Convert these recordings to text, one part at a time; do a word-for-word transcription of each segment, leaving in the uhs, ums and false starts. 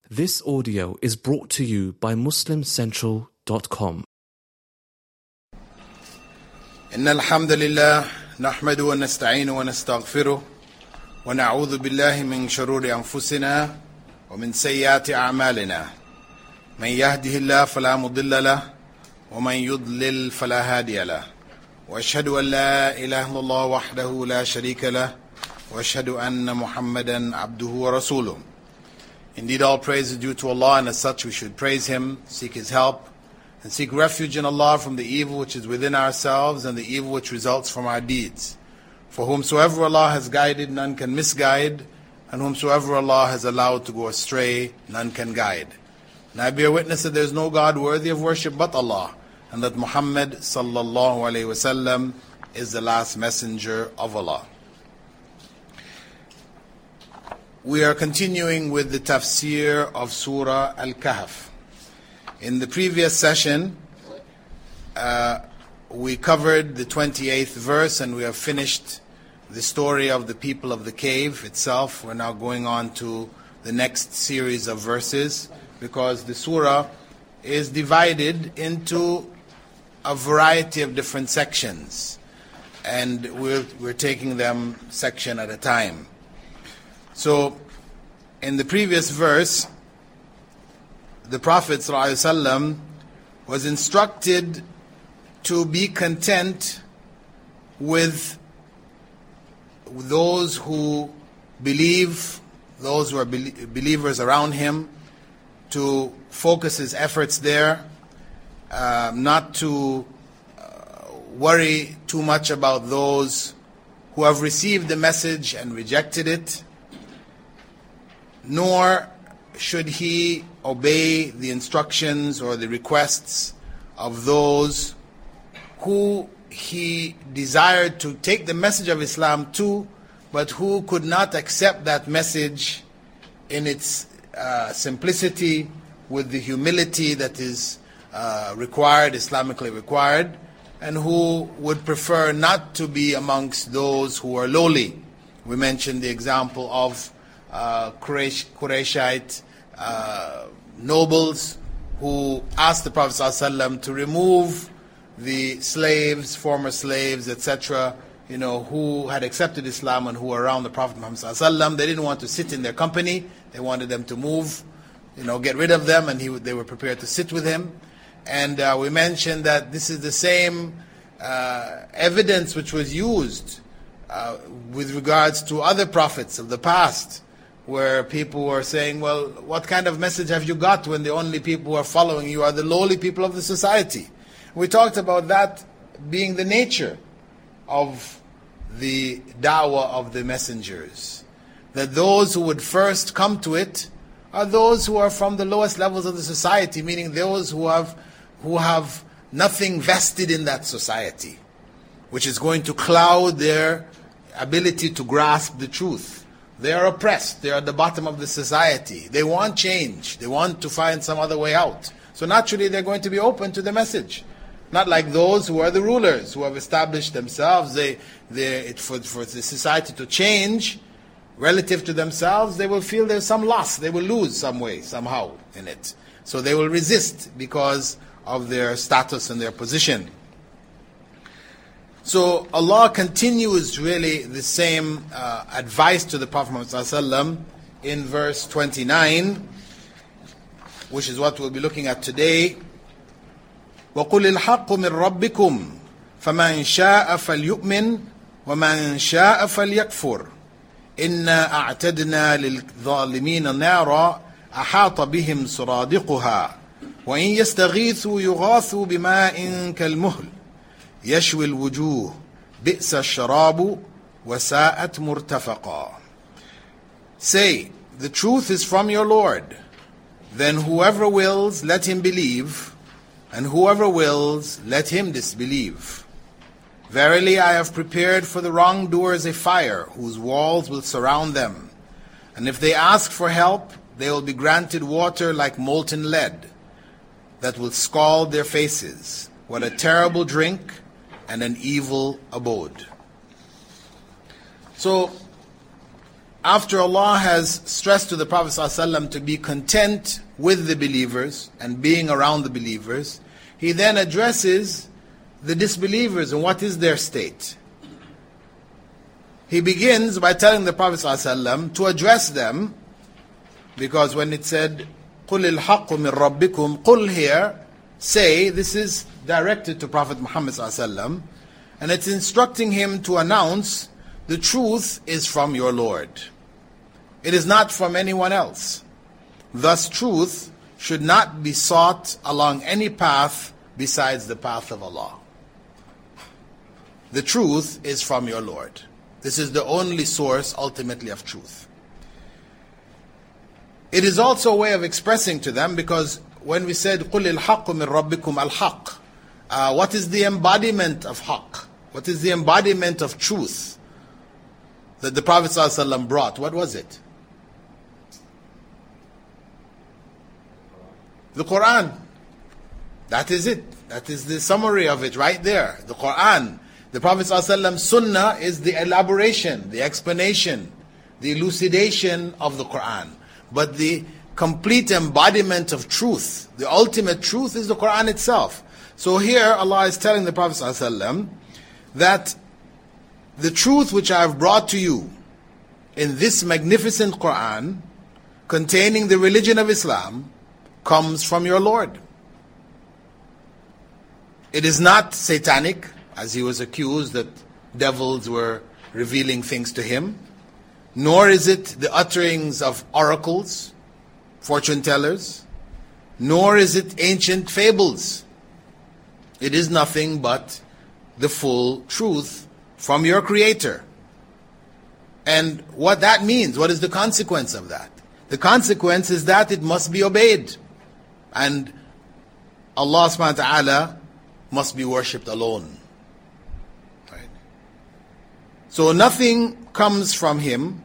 This audio is brought to you by muslim central dot com. إن الحمد لله نحمده ونستعينه ونستغفره ونعوذ بالله من شرور أنفسنا ومن سيئات أعمالنا من يهده الله فلا مضل له ومن يضلل فلا هادي له وأشهد أن لا إله إلا الله وحده لا شريك له وأشهد أن محمدا عبده ورسوله. Indeed, all praise is due to Allah, and as such we should praise Him, seek His help, and seek refuge in Allah from the evil which is within ourselves and the evil which results from our deeds. For whomsoever Allah has guided, none can misguide, and whomsoever Allah has allowed to go astray, none can guide. And I bear witness that there is no God worthy of worship but Allah, and that Muhammad sallallahu alaihi wasallam is the last messenger of Allah. We are continuing with the tafsir of Surah Al-Kahf. In the previous session, uh, we covered the twenty-eighth verse and we have finished the story of the people of the cave itself. We're now going on to the next series of verses because the surah is divided into a variety of different sections, and we're, we're taking them section at a time. So, in the previous verse, the Prophet ﷺ was instructed to be content with those who believe, those who are believers around him, to focus his efforts there, uh, not to uh, worry too much about those who have received the message and rejected it, nor should he obey the instructions or the requests of those who he desired to take the message of Islam to, but who could not accept that message in its uh, simplicity, with the humility that is uh, required, Islamically required, and who would prefer not to be amongst those who are lowly. We mentioned the example of Uh, Quraysh, Qurayshite uh, nobles who asked the Prophet ﷺ to remove the slaves, former slaves, et cetera, you know, who had accepted Islam and who were around the Prophet Muhammad ﷺ. They didn't want to sit in their company. They wanted them to move, you know, get rid of them, and he, they were prepared to sit with him. And uh, we mentioned that this is the same uh, evidence which was used uh, with regards to other prophets of the past, where people were saying, well, what kind of message have you got when the only people who are following you are the lowly people of the society? We talked about that being the nature of the da'wah of the messengers, that those who would first come to it are those who are from the lowest levels of the society, meaning those who have, who have nothing vested in that society, which is going to cloud their ability to grasp the truth. They are oppressed. They are at the bottom of the society. They want change. They want to find some other way out. So naturally they're going to be open to the message. Not like those who are the rulers, who have established themselves. They, they, it, for, for the society to change relative to themselves, they will feel there's some loss. They will lose some way, somehow in it. So they will resist because of their status and their position. So Allah continues really the same uh, advice to the Prophet Muhammad ﷺ in verse twenty-nine, which is what we'll be looking at today. وَقُلِ الْحَقُّ مِنْ رَبِّكُمْ فَمَنْ شَاءَ فَلْيُؤْمِنْ وَمَنْ شَاءَ فَلْيَكْفُرْ إِنَّا أَعْتَدْنَا لِلظَّالِمِينَ نَارًا أَحَاطَ بِهِمْ سُرَادِقُهَا وَإِنْ يَسْتَغِيثُوا يُغَاثُوا بِمَاءٍ كَالْمُهْلِ يشوي الوجوه بئس الشراب وساءت مرتفقا. Say, the truth is from your Lord. Then whoever wills, let him believe, and whoever wills, let him disbelieve. Verily I have prepared for the wrongdoers a fire, whose walls will surround them. And if they ask for help, they will be granted water like molten lead, that will scald their faces. What a terrible drink and an evil abode. So, after Allah has stressed to the Prophet ﷺ to be content with the believers and being around the believers, he then addresses the disbelievers and what is their state. He begins by telling the Prophet ﷺ to address them, because when it said, قُلِ الْحَقُّ مِنْ رَبِّكُمْ, قُلْ here, say, this is directed to Prophet Muhammad ﷺ, and it's instructing him to announce the truth is from your Lord. It is not from anyone else. Thus, truth should not be sought along any path besides the path of Allah. The truth is from your Lord. This is the only source ultimately of truth. It is also a way of expressing to them, because when we said قُلِ الْحَقُّ مِنْ رَبِّكُمْ الْحَقِّ, uh, what is the embodiment of haqq? What is the embodiment of truth that the Prophet ﷺ brought? What was it? The Quran. That is it. That is the summary of it right there. The Quran. The Prophet ﷺ's sunnah is the elaboration, the explanation, the elucidation of the Quran. But the complete embodiment of truth, the ultimate truth, is the Quran itself. So here Allah is telling the Prophet ﷺ that the truth which I have brought to you in this magnificent Quran, containing the religion of Islam, comes from your Lord. It is not satanic, as he was accused that devils were revealing things to him, nor is it the utterings of oracles, fortune tellers, nor is it ancient fables. It is nothing but the full truth from your Creator. And what that means, what is the consequence of that? The consequence is that it must be obeyed. And Allah subhanahu wa ta'ala must be worshipped alone. Right? So nothing comes from Him,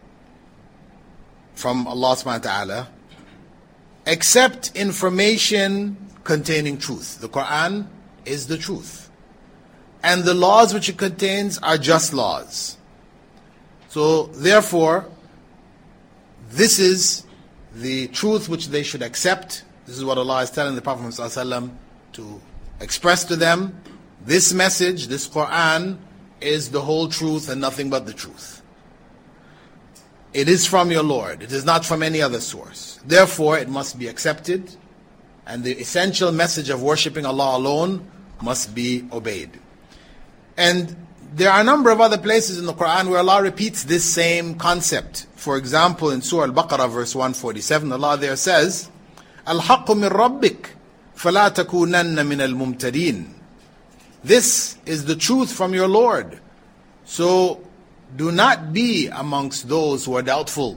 from Allah subhanahu wa ta'ala, except information containing truth. The Quran is the truth. And the laws which it contains are just laws. So therefore, this is the truth which they should accept. This is what Allah is telling the Prophet ﷺ to express to them. This message, this Quran, is the whole truth and nothing but the truth. It is from your Lord. It is not from any other source. Therefore, it must be accepted, and the essential message of worshipping Allah alone must be obeyed. And there are a number of other places in the Quran where Allah repeats this same concept. For example, in Surah Al-Baqarah, verse one forty-seven, Allah there says, الْحَقُّ مِنْ رَبِّكَ فَلَا تَكُونَنَّ مِنَ الْمُمْتَرِينَ. This is the truth from your Lord. So do not be amongst those who are doubtful.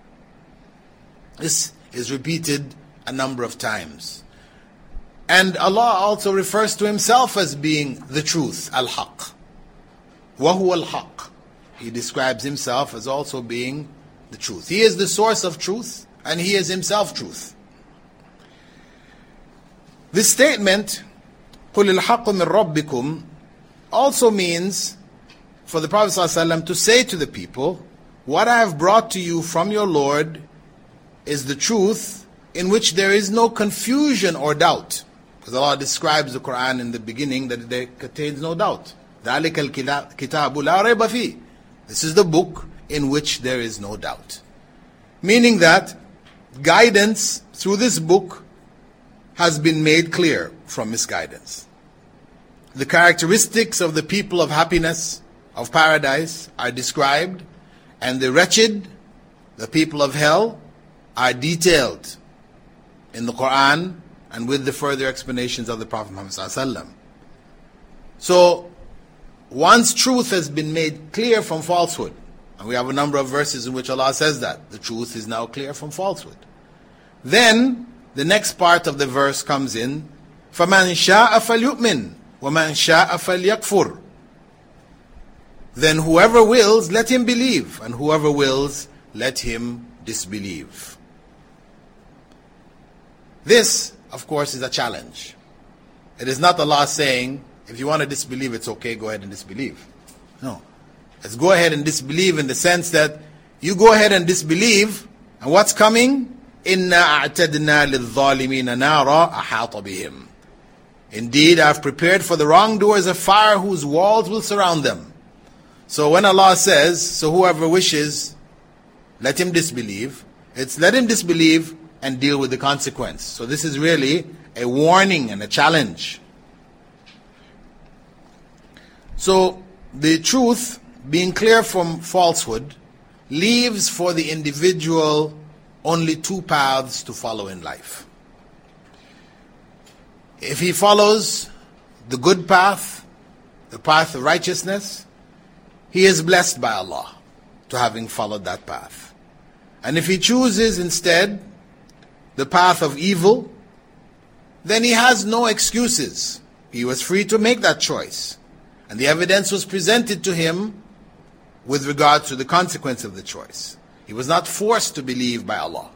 This is repeated a number of times. And Allah also refers to Himself as being the truth, Al-Haq. وَهُوَ الْحَقِّ. He describes Himself as also being the truth. He is the source of truth, and He is Himself truth. This statement, قُلِ الْحَقُّ مِنْ رَبِّكُمْ, also means for the Prophet ﷺ to say to the people, what I have brought to you from your Lord is the truth in which there is no confusion or doubt. Because Allah describes the Quran in the beginning that it contains no doubt. ذَلِكَ الْكِتَابُ لَا رَيْبَ فِيهِ. This is the book in which there is no doubt. Meaning that guidance through this book has been made clear from misguidance. The characteristics of the people of happiness, of paradise, are described, and the wretched, the people of hell, are detailed in the Quran and with the further explanations of the Prophet Muhammad sallallahu alaihi wasallam. So, once truth has been made clear from falsehood, and we have a number of verses in which Allah says that the truth is now clear from falsehood, then the next part of the verse comes in, فَمَنْ شَاءَ فَلْيُؤْمِنْ وَمَنْ شَاءَ فَلْيَكْفُرْ. Then whoever wills, let him believe, and whoever wills, let him disbelieve. This, of course, is a challenge. It is not Allah saying, if you want to disbelieve, it's okay, go ahead and disbelieve. No. Let's go ahead and disbelieve in the sense that you go ahead and disbelieve, and what's coming? إِنَّا أَعْتَدْنَا لِلظَّالِمِينَ نَارًا أَحَاطَ بِهِمْ. Indeed, I have prepared for the wrongdoers a fire whose walls will surround them. So when Allah says, so whoever wishes, let him disbelieve, it's let him disbelieve and deal with the consequence. So this is really a warning and a challenge. So the truth, being clear from falsehood, leaves for the individual only two paths to follow in life. If he follows the good path, the path of righteousness, he is blessed by Allah to having followed that path. And if he chooses instead the path of evil, then he has no excuses. He was free to make that choice. And the evidence was presented to him with regard to the consequence of the choice. He was not forced to believe by Allah.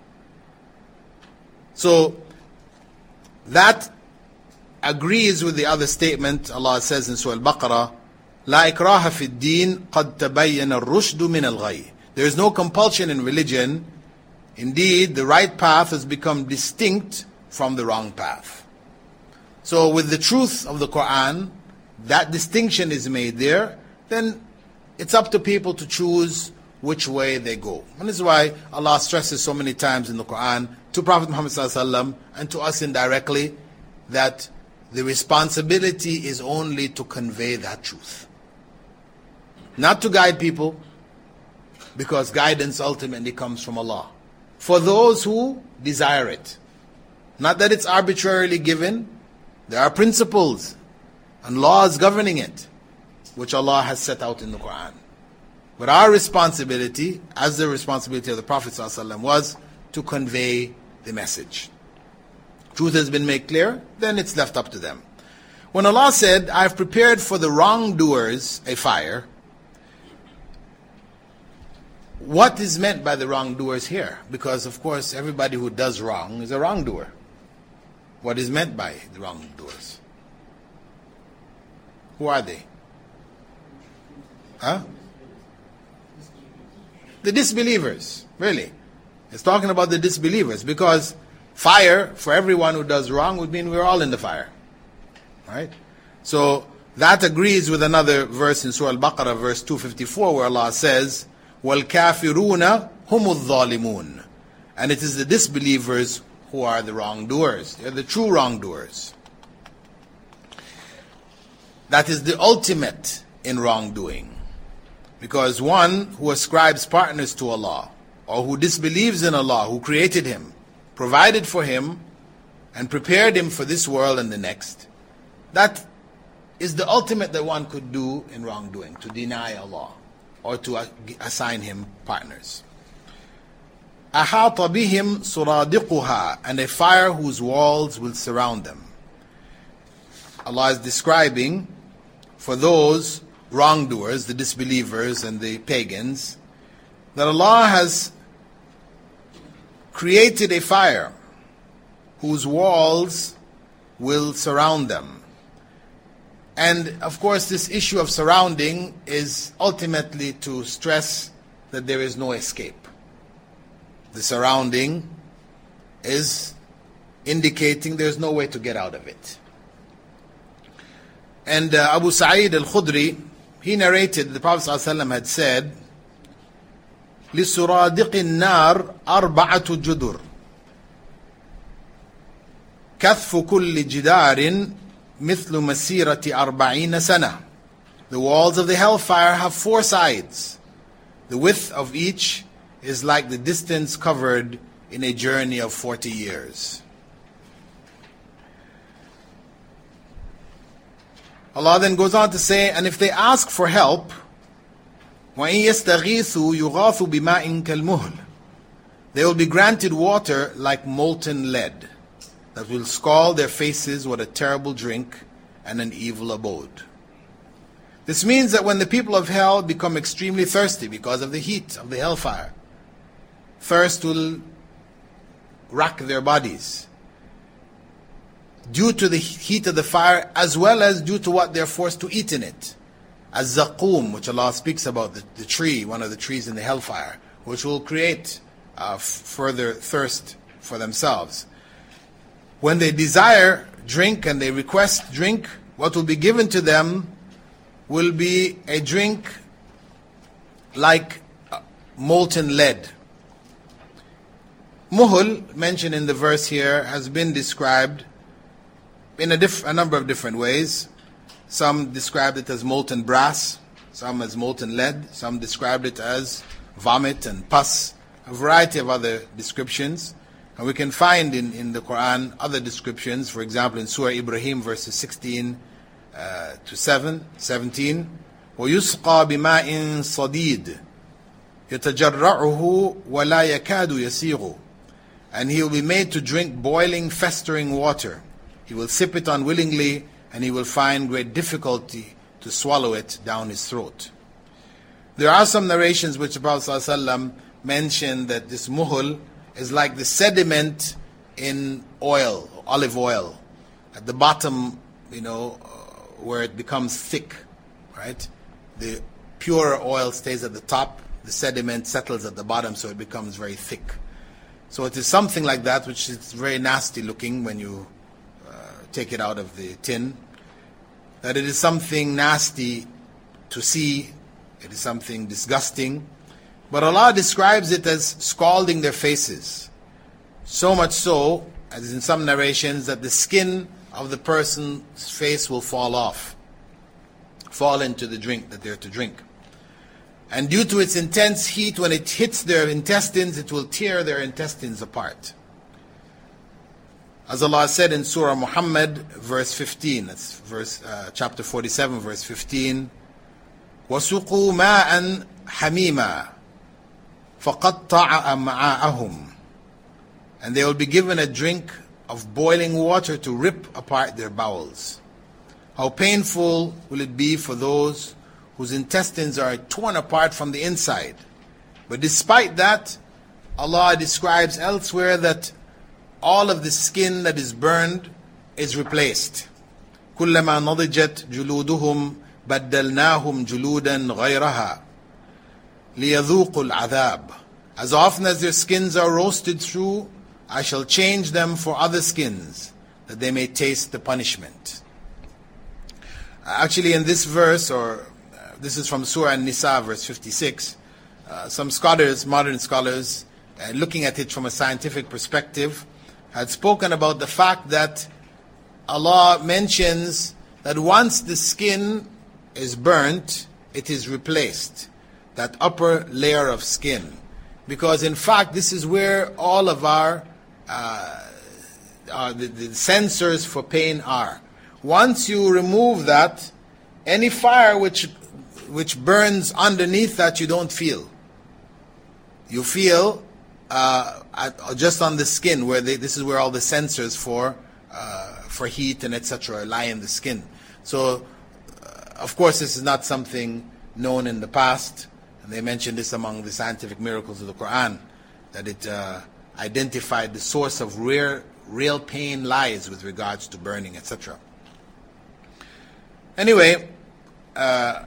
So that agrees with the other statement. Allah says in Surah Al-Baqarah, لا إكراه في الدين قد تبين الرشد من الغي. There is no compulsion in religion. Indeed, the right path has become distinct from the wrong path. So with the truth of the Quran, that distinction is made there, then it's up to people to choose which way they go. And this is why Allah stresses so many times in the Quran to Prophet Muhammad ﷺ and to us indirectly that the responsibility is only to convey that truth. Not to guide people, because guidance ultimately comes from Allah. For those who desire it. Not that it's arbitrarily given. There are principles and laws governing it, which Allah has set out in the Quran. But our responsibility, as the responsibility of the Prophet ﷺ, was to convey the message. Truth has been made clear, then it's left up to them. When Allah said, I have prepared for the wrongdoers a fire, what is meant by the wrongdoers here? Because of course everybody who does wrong is a wrongdoer. What is meant by the wrongdoers? Who are they? Huh? The disbelievers, really. It's talking about the disbelievers, because fire for everyone who does wrong would mean we're all in the fire. Right? So that agrees with another verse in Surah Al-Baqarah, verse two fifty-four, where Allah says, وَالْكَافِرُونَ هُمُ الظَّالِمُونَ. And it is the disbelievers who are the wrongdoers. They're the true wrongdoers. That is the ultimate in wrongdoing. Because one who ascribes partners to Allah, or who disbelieves in Allah, who created him, provided for him, and prepared him for this world and the next, that is the ultimate that one could do in wrongdoing, to deny Allah, or to assign him partners. أَحَاطَ بِهِمْ سُرَادِقُهَا. And a fire whose walls will surround them. Allah is describing for those wrongdoers, the disbelievers and the pagans, that Allah has created a fire whose walls will surround them. And of course this issue of surrounding is ultimately to stress that there is no escape. The surrounding is indicating there's no way to get out of it. And uh, Abu Sa'id al-Khudri, he narrated the Prophet ﷺ had said, لِسُرَادِقِ النَّارِ أَرْبَعَةُ جُدُرٍ كَثْفُ كُلِّ جِدَارٍ مِثْلُ مَسِيرَةِ أَرْبَعِينَ سَنَةٍ. The walls of the hellfire have four sides. The width of each is like the distance covered in a journey of forty years. Allah then goes on to say, and if they ask for help, وَإِن يَسْتَغِيثُوا يُغَاثُ بِمَاءٍ كَالْمُهْلِ. They will be granted water like molten lead, that will scald their faces with a terrible drink and an evil abode. This means that when the people of hell become extremely thirsty because of the heat of the hellfire, thirst will rack their bodies due to the heat of the fire, as well as due to what they're forced to eat in it. As-Zaqum, which Allah speaks about, the, the tree, one of the trees in the hellfire, which will create uh, further thirst for themselves. When they desire drink and they request drink, what will be given to them will be a drink like molten lead. Muhl, mentioned in the verse here, has been described in a, diff- a number of different ways. Some described it as molten brass, some as molten lead, some described it as vomit and pus, a variety of other descriptions. And we can find in, in the Quran other descriptions, for example in Surah Ibrahim verses sixteen uh, to seven, seventeen. وَيُسْقَى بِمَاءٍ صَدِيدٍ يَتَجَرَّعُهُ وَلَا يَكَادُ يَسِيغُ. And he will be made to drink boiling, festering water. He will sip it unwillingly, and he will find great difficulty to swallow it down his throat. There are some narrations which the Prophet ﷺ mentioned that this muhl is like the sediment in oil, olive oil. At the bottom, you know, uh, where it becomes thick, right? The pure oil stays at the top, the sediment settles at the bottom, so it becomes very thick. So it is something like that, which is very nasty looking when you uh, take it out of the tin. That it is something nasty to see, it is something disgusting. But Allah describes it as scalding their faces. So much so, as in some narrations, that the skin of the person's face will fall off, fall into the drink that they're to drink. And due to its intense heat, when it hits their intestines, it will tear their intestines apart. As Allah said in Surah Muhammad, verse fifteen, that's verse, uh, chapter forty-seven, verse fifteen, وَسُقُوا مَاءً حَمِيمًا فَقَطَّعَ أَمْعَاءَهُمْ. And they will be given a drink of boiling water to rip apart their bowels. How painful will it be for those whose intestines are torn apart from the inside. But despite that, Allah describes elsewhere that all of the skin that is burned is replaced. كُلَّمَا نَضِجَتْ جُلُودُهُمْ بَدَّلْنَاهُمْ جُلُودًا غَيْرَهَا لِيَذُوقُوا الْعَذَابِ. As often as their skins are roasted through, I shall change them for other skins, that they may taste the punishment. Actually, in this verse, or uh, this is from Surah An-Nisa, verse fifty-six, uh, some scholars, modern scholars, uh, looking at it from a scientific perspective, had spoken about the fact that Allah mentions that once the skin is burnt, it is replaced, that upper layer of skin. Because in fact, this is where all of our, uh, uh, the, the sensors for pain are. Once you remove that, any fire which which burns underneath that you don't feel. You feel uh, at, just on the skin, where they, this is where all the sensors for uh, for heat and et cetera lie in the skin. So, uh, of course, this is not something known in the past, and they mentioned this among the scientific miracles of the Quran, that it uh, identified the source of rare, real pain lies with regards to burning, et cetera. Anyway, uh,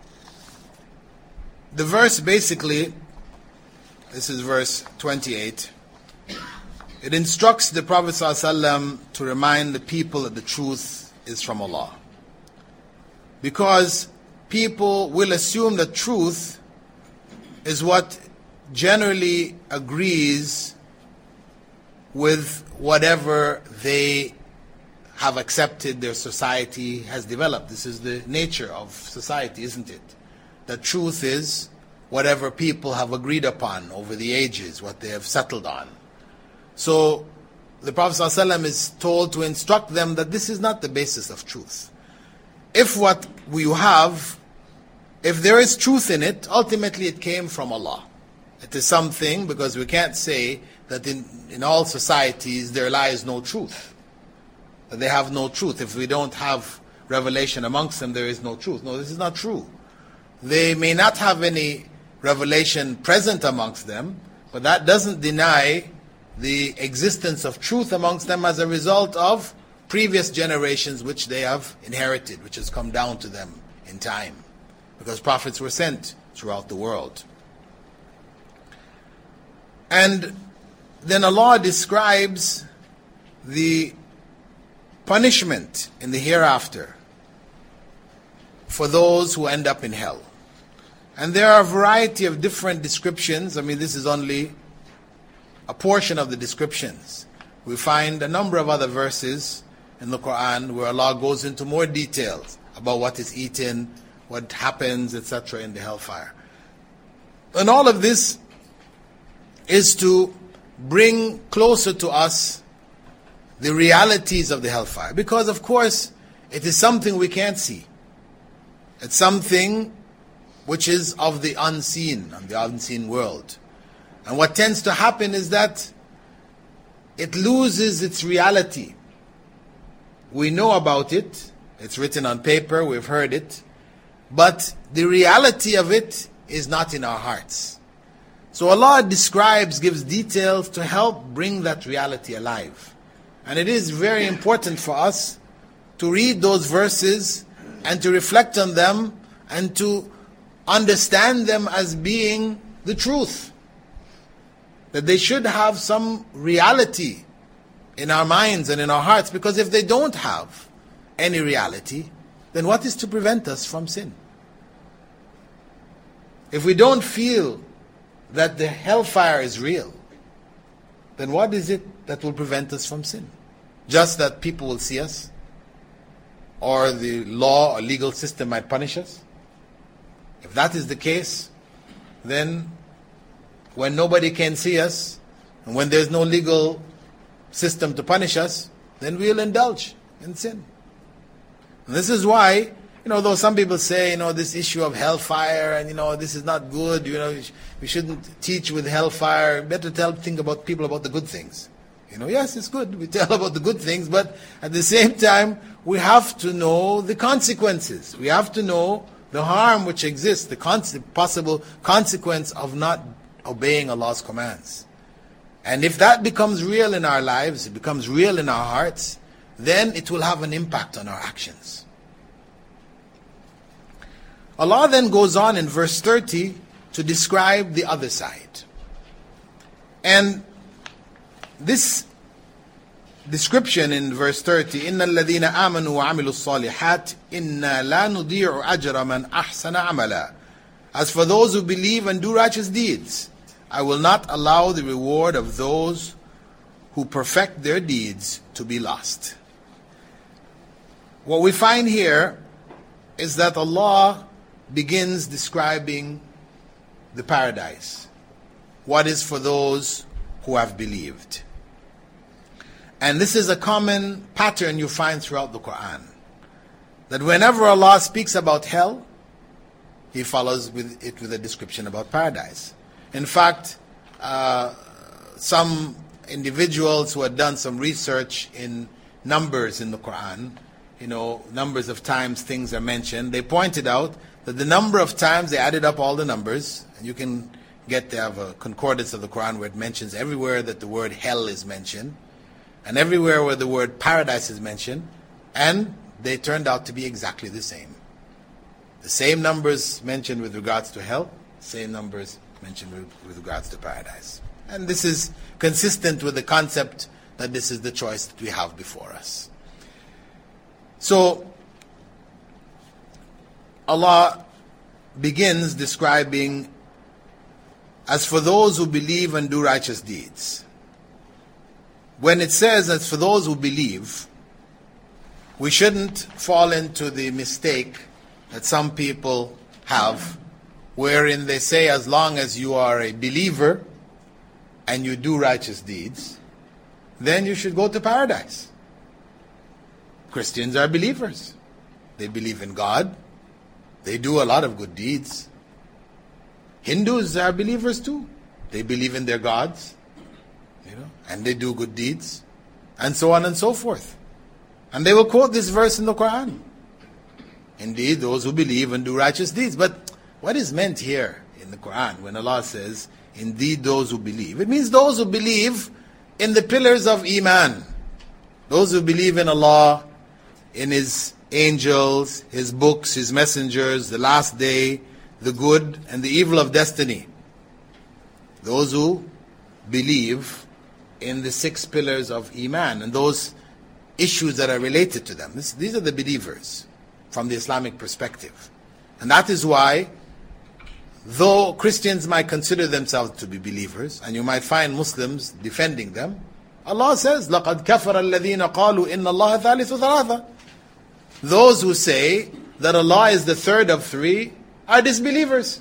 the verse basically, this is verse twenty-eight, it instructs the Prophet ﷺ to remind the people that the truth is from Allah. Because people will assume that truth is what generally agrees with whatever they have accepted their society has developed. This is the nature of society, isn't it? The truth is whatever people have agreed upon over the ages, what they have settled on. So the Prophet ﷺ is told to instruct them that this is not the basis of truth. If what we have, if there is truth in it, ultimately it came from Allah. It is something, because we can't say that in, in all societies there lies no truth. That they have no truth. If we don't have revelation amongst them, there is no truth. No, this is not true. They may not have any revelation present amongst them, but that doesn't deny the existence of truth amongst them as a result of previous generations which they have inherited, which has come down to them in time. Because prophets were sent throughout the world. And then Allah describes the punishment in the hereafter for those who end up in hell. And there are a variety of different descriptions. I mean, this is only a portion of the descriptions. We find a number of other verses in the Quran where Allah goes into more details about what is eaten, what happens, et cetera in the hellfire. And all of this is to bring closer to us the realities of the hellfire. Because, of course, it is something we can't see. It's something which is of the unseen, of the unseen world. And what tends to happen is that it loses its reality. We know about it, it's written on paper, we've heard it, but the reality of it is not in our hearts. So Allah describes, gives details to help bring that reality alive. And it is very important for us to read those verses and to reflect on them and to understand them as being the truth. That they should have some reality in our minds and in our hearts, because if they don't have any reality, then what is to prevent us from sin? If we don't feel that the hellfire is real, then what is it that will prevent us from sin? Just that people will see us? Or the law or legal system might punish us? If that is the case, then when nobody can see us, and when there's no legal system to punish us, then we'll indulge in sin. And this is why, you know, though some people say, you know, this issue of hellfire, and, you know, this is not good, you know, we shouldn't teach with hellfire, better tell, think about people about the good things. You know, yes, it's good, we tell about the good things, but at the same time, we have to know the consequences. We have to know the harm which exists, the con- possible consequence of not obeying Allah's commands. And if that becomes real in our lives, it becomes real in our hearts, then it will have an impact on our actions. Allah then goes on in verse thirty to describe the other side. And this description in verse thirty, إِنَّ الَّذِينَ آمَنُوا وَعَمِلُوا الصَّالِحَاتِ إِنَّا لَا نُضِيعُ أَجْرَ مَنْ أَحْسَنَ عَمَلًا. As for those who believe and do righteous deeds, I will not allow the reward of those who perfect their deeds to be lost. What we find here is that Allah begins describing the paradise. What is for those who have believed. And this is a common pattern you find throughout the Quran. That whenever Allah speaks about hell, He follows with it with a description about paradise. In fact, uh, some individuals who had done some research in numbers in the Quran, you know, numbers of times things are mentioned, they pointed out that the number of times, they added up all the numbers, and you can get to have a concordance of the Quran where it mentions everywhere that the word hell is mentioned, and everywhere where the word paradise is mentioned, and they turned out to be exactly the same. The same numbers mentioned with regards to hell, same numbers mentioned with, with regards to paradise. And this is consistent with the concept that this is the choice that we have before us. So, Allah begins describing, as for those who believe and do righteous deeds. When it says, as for those who believe, we shouldn't fall into the mistake that some people have, wherein they say as long as you are a believer and you do righteous deeds, then you should go to paradise. Christians are believers. They believe in God. They do a lot of good deeds. Hindus are believers too. They believe in their gods, you know, and they do good deeds, and so on and so forth. And they will quote this verse in the Quran. Indeed, those who believe and do righteous deeds. But what is meant here in the Quran when Allah says, indeed those who believe? It means those who believe in the pillars of Iman. Those who believe in Allah, in His angels, His books, His messengers, the last day, the good and the evil of destiny. Those who believe in the six pillars of Iman and those issues that are related to them. This, these are the believers from the Islamic perspective. And that is why, though Christians might consider themselves to be believers, and you might find Muslims defending them, Allah says, لَقَدْ كَفَرَ الَّذِينَ قَالُوا إِنَّ اللَّهَ ثَالِثُ ثَلَاثَةٍ. Those who say that Allah is the third of three are disbelievers.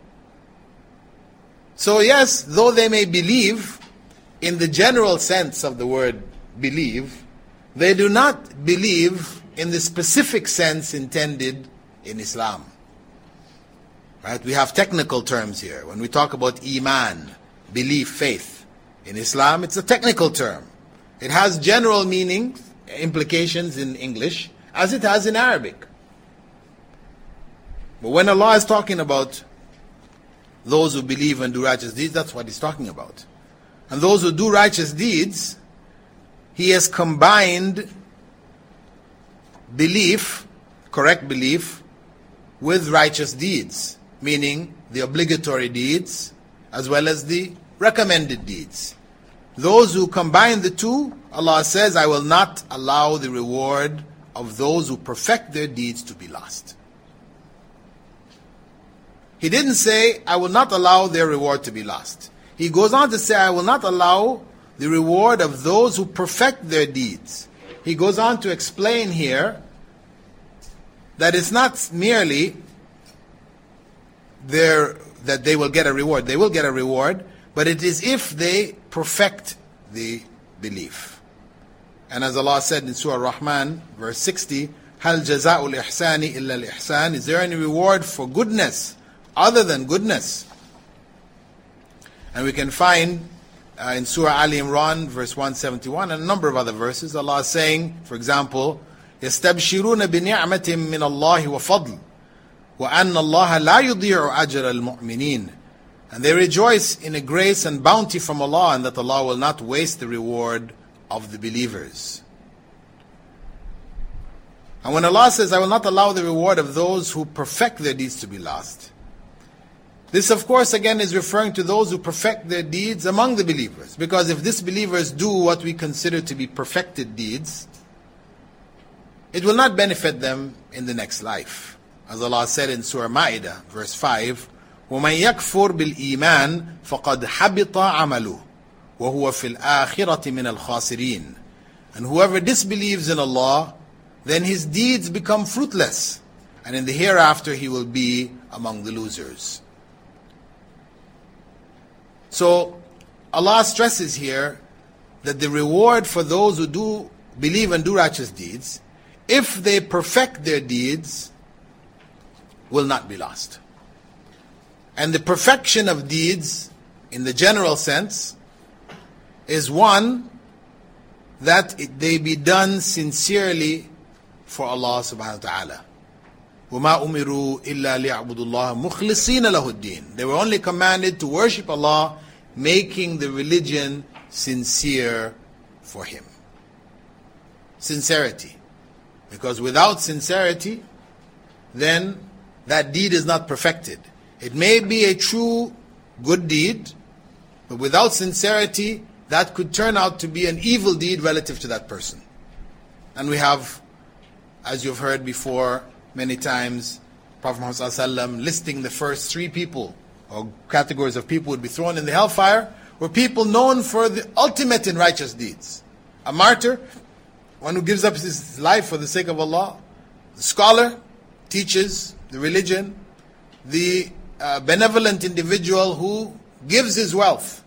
So yes, though they may believe in the general sense of the word believe, they do not believe in the specific sense intended in Islam. Right? We have technical terms here. When we talk about Iman, belief, faith, in Islam it's a technical term. It has general meaning, implications in English, as it has in Arabic. But when Allah is talking about those who believe and do righteous deeds, that's what He's talking about. And those who do righteous deeds, He has combined belief, correct belief, with righteous deeds, meaning the obligatory deeds as well as the recommended deeds. Those who combine the two, Allah says, I will not allow the reward of those who perfect their deeds to be lost. He didn't say, I will not allow their reward to be lost. He goes on to say, I will not allow the reward of those who perfect their deeds. He goes on to explain here that it's not merely their, that they will get a reward. They will get a reward, but it is if they perfect the belief. And as Allah said in Surah Ar-Rahman, verse sixty, هَلْ جَزَاءُ الْإِحْسَانِ إِلَّا الْإِحْسَانِ. Is there any reward for goodness other than goodness? And we can find uh, in Surah Ali Imran, verse one seventy-one, and a number of other verses, Allah is saying, for example, يَسْتَبْشِرُونَ بِنِعْمَةٍ مِّنَ اللَّهِ وَفَضْلٍ وَأَنَّ اللَّهَ لَا يُضِيعُ أَجْرَ الْمُؤْمِنِينَ. And they rejoice in a grace and bounty from Allah, and that Allah will not waste the reward of the believers. And when Allah says, I will not allow the reward of those who perfect their deeds to be lost, this of course again is referring to those who perfect their deeds among the believers. Because if disbelievers do what we consider to be perfected deeds, it will not benefit them in the next life. As Allah said in Surah Ma'idah, verse five, وَمَنْ يَكْفُرْ بِالْإِيمَانِ فَقَدْ حَبِطَ عَمَلُهُ وَهُوَ فِي الْآخِرَةِ مِنَ الْخَاسِرِينَ. And whoever disbelieves in Allah, then his deeds become fruitless, and in the hereafter he will be among the losers. So Allah stresses here that the reward for those who do believe and do righteous deeds, if they perfect their deeds, will not be lost. And the perfection of deeds, in the general sense, is one, that it, they be done sincerely for Allah subhanahu wa ta'ala. وَمَا أُمِرُوا إِلَّا لِيَعْبُدُوا اللَّهَ مُخْلِصِينَ لَهُ الدِّينَ. They were only commanded to worship Allah, making the religion sincere for Him. Sincerity. Because without sincerity, then that deed is not perfected. It may be a true good deed, but without sincerity, that could turn out to be an evil deed relative to that person. And we have, as you've heard before many times, Prophet Muhammad sallallahu alaihi wasallam listing the first three people, or categories of people would be thrown in the hellfire, were people known for the ultimate in righteous deeds. A martyr, one who gives up his life for the sake of Allah. The scholar, teaches the religion. The uh, benevolent individual who gives his wealth,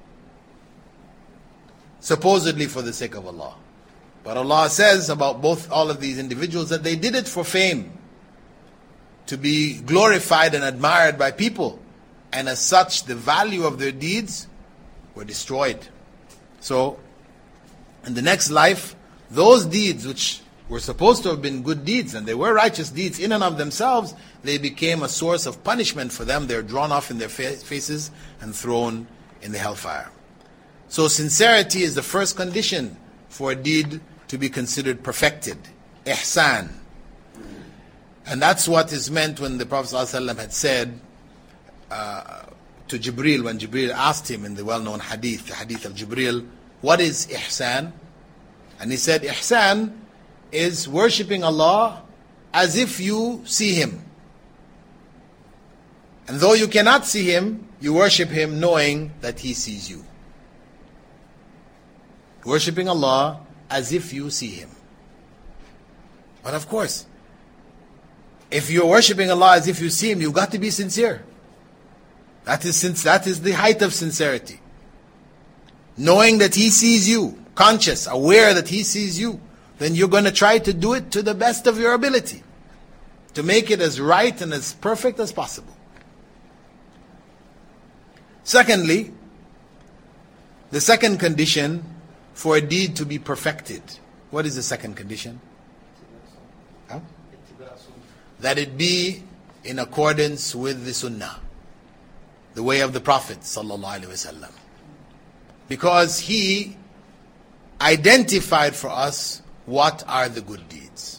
supposedly for the sake of Allah. But Allah says about both all of these individuals that they did it for fame, to be glorified and admired by people. And as such, the value of their deeds were destroyed. So, in the next life, those deeds which were supposed to have been good deeds, and they were righteous deeds in and of themselves, they became a source of punishment for them. They're drawn off in their fa- faces and thrown in the hellfire. So sincerity is the first condition for a deed to be considered perfected. Ihsan. And that's what is meant when the Prophet ﷺ had said, uh, to Jibril when Jibril asked him in the well-known hadith, the hadith of Jibril, what is ihsan? And he said, ihsan is worshipping Allah as if you see Him. And though you cannot see Him, you worship Him knowing that He sees you. Worshipping Allah as if you see Him. But of course, if you're worshipping Allah as if you see Him, you've got to be sincere. That is, since that is the height of sincerity. Knowing that He sees you, conscious, aware that He sees you, then you're going to try to do it to the best of your ability, to make it as right and as perfect as possible. Secondly, the second condition for a deed to be perfected. What is the second condition? Huh? That it be in accordance with the Sunnah, the way of the Prophet sallallahu alaihi wasallam. Because he identified for us what are the good deeds.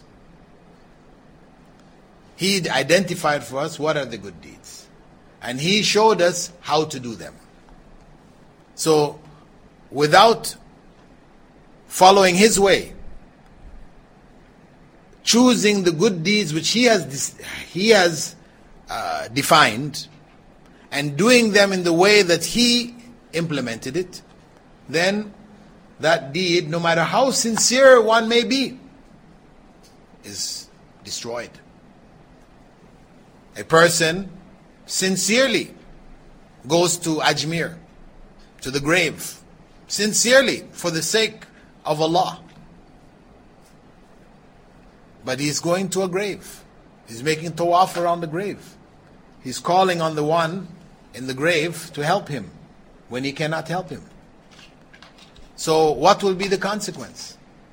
He identified for us what are the good deeds. And he showed us how to do them. So, without following his way, choosing the good deeds which he has he has uh, defined, and doing them in the way that he implemented it, then that deed, no matter how sincere one may be, is destroyed. A person sincerely goes to Ajmer, to the grave, sincerely for the sake of Allah. But he's going to a grave. He's making tawaf around the grave. He's calling on the one in the grave to help him when he cannot help him. So what will be the consequence?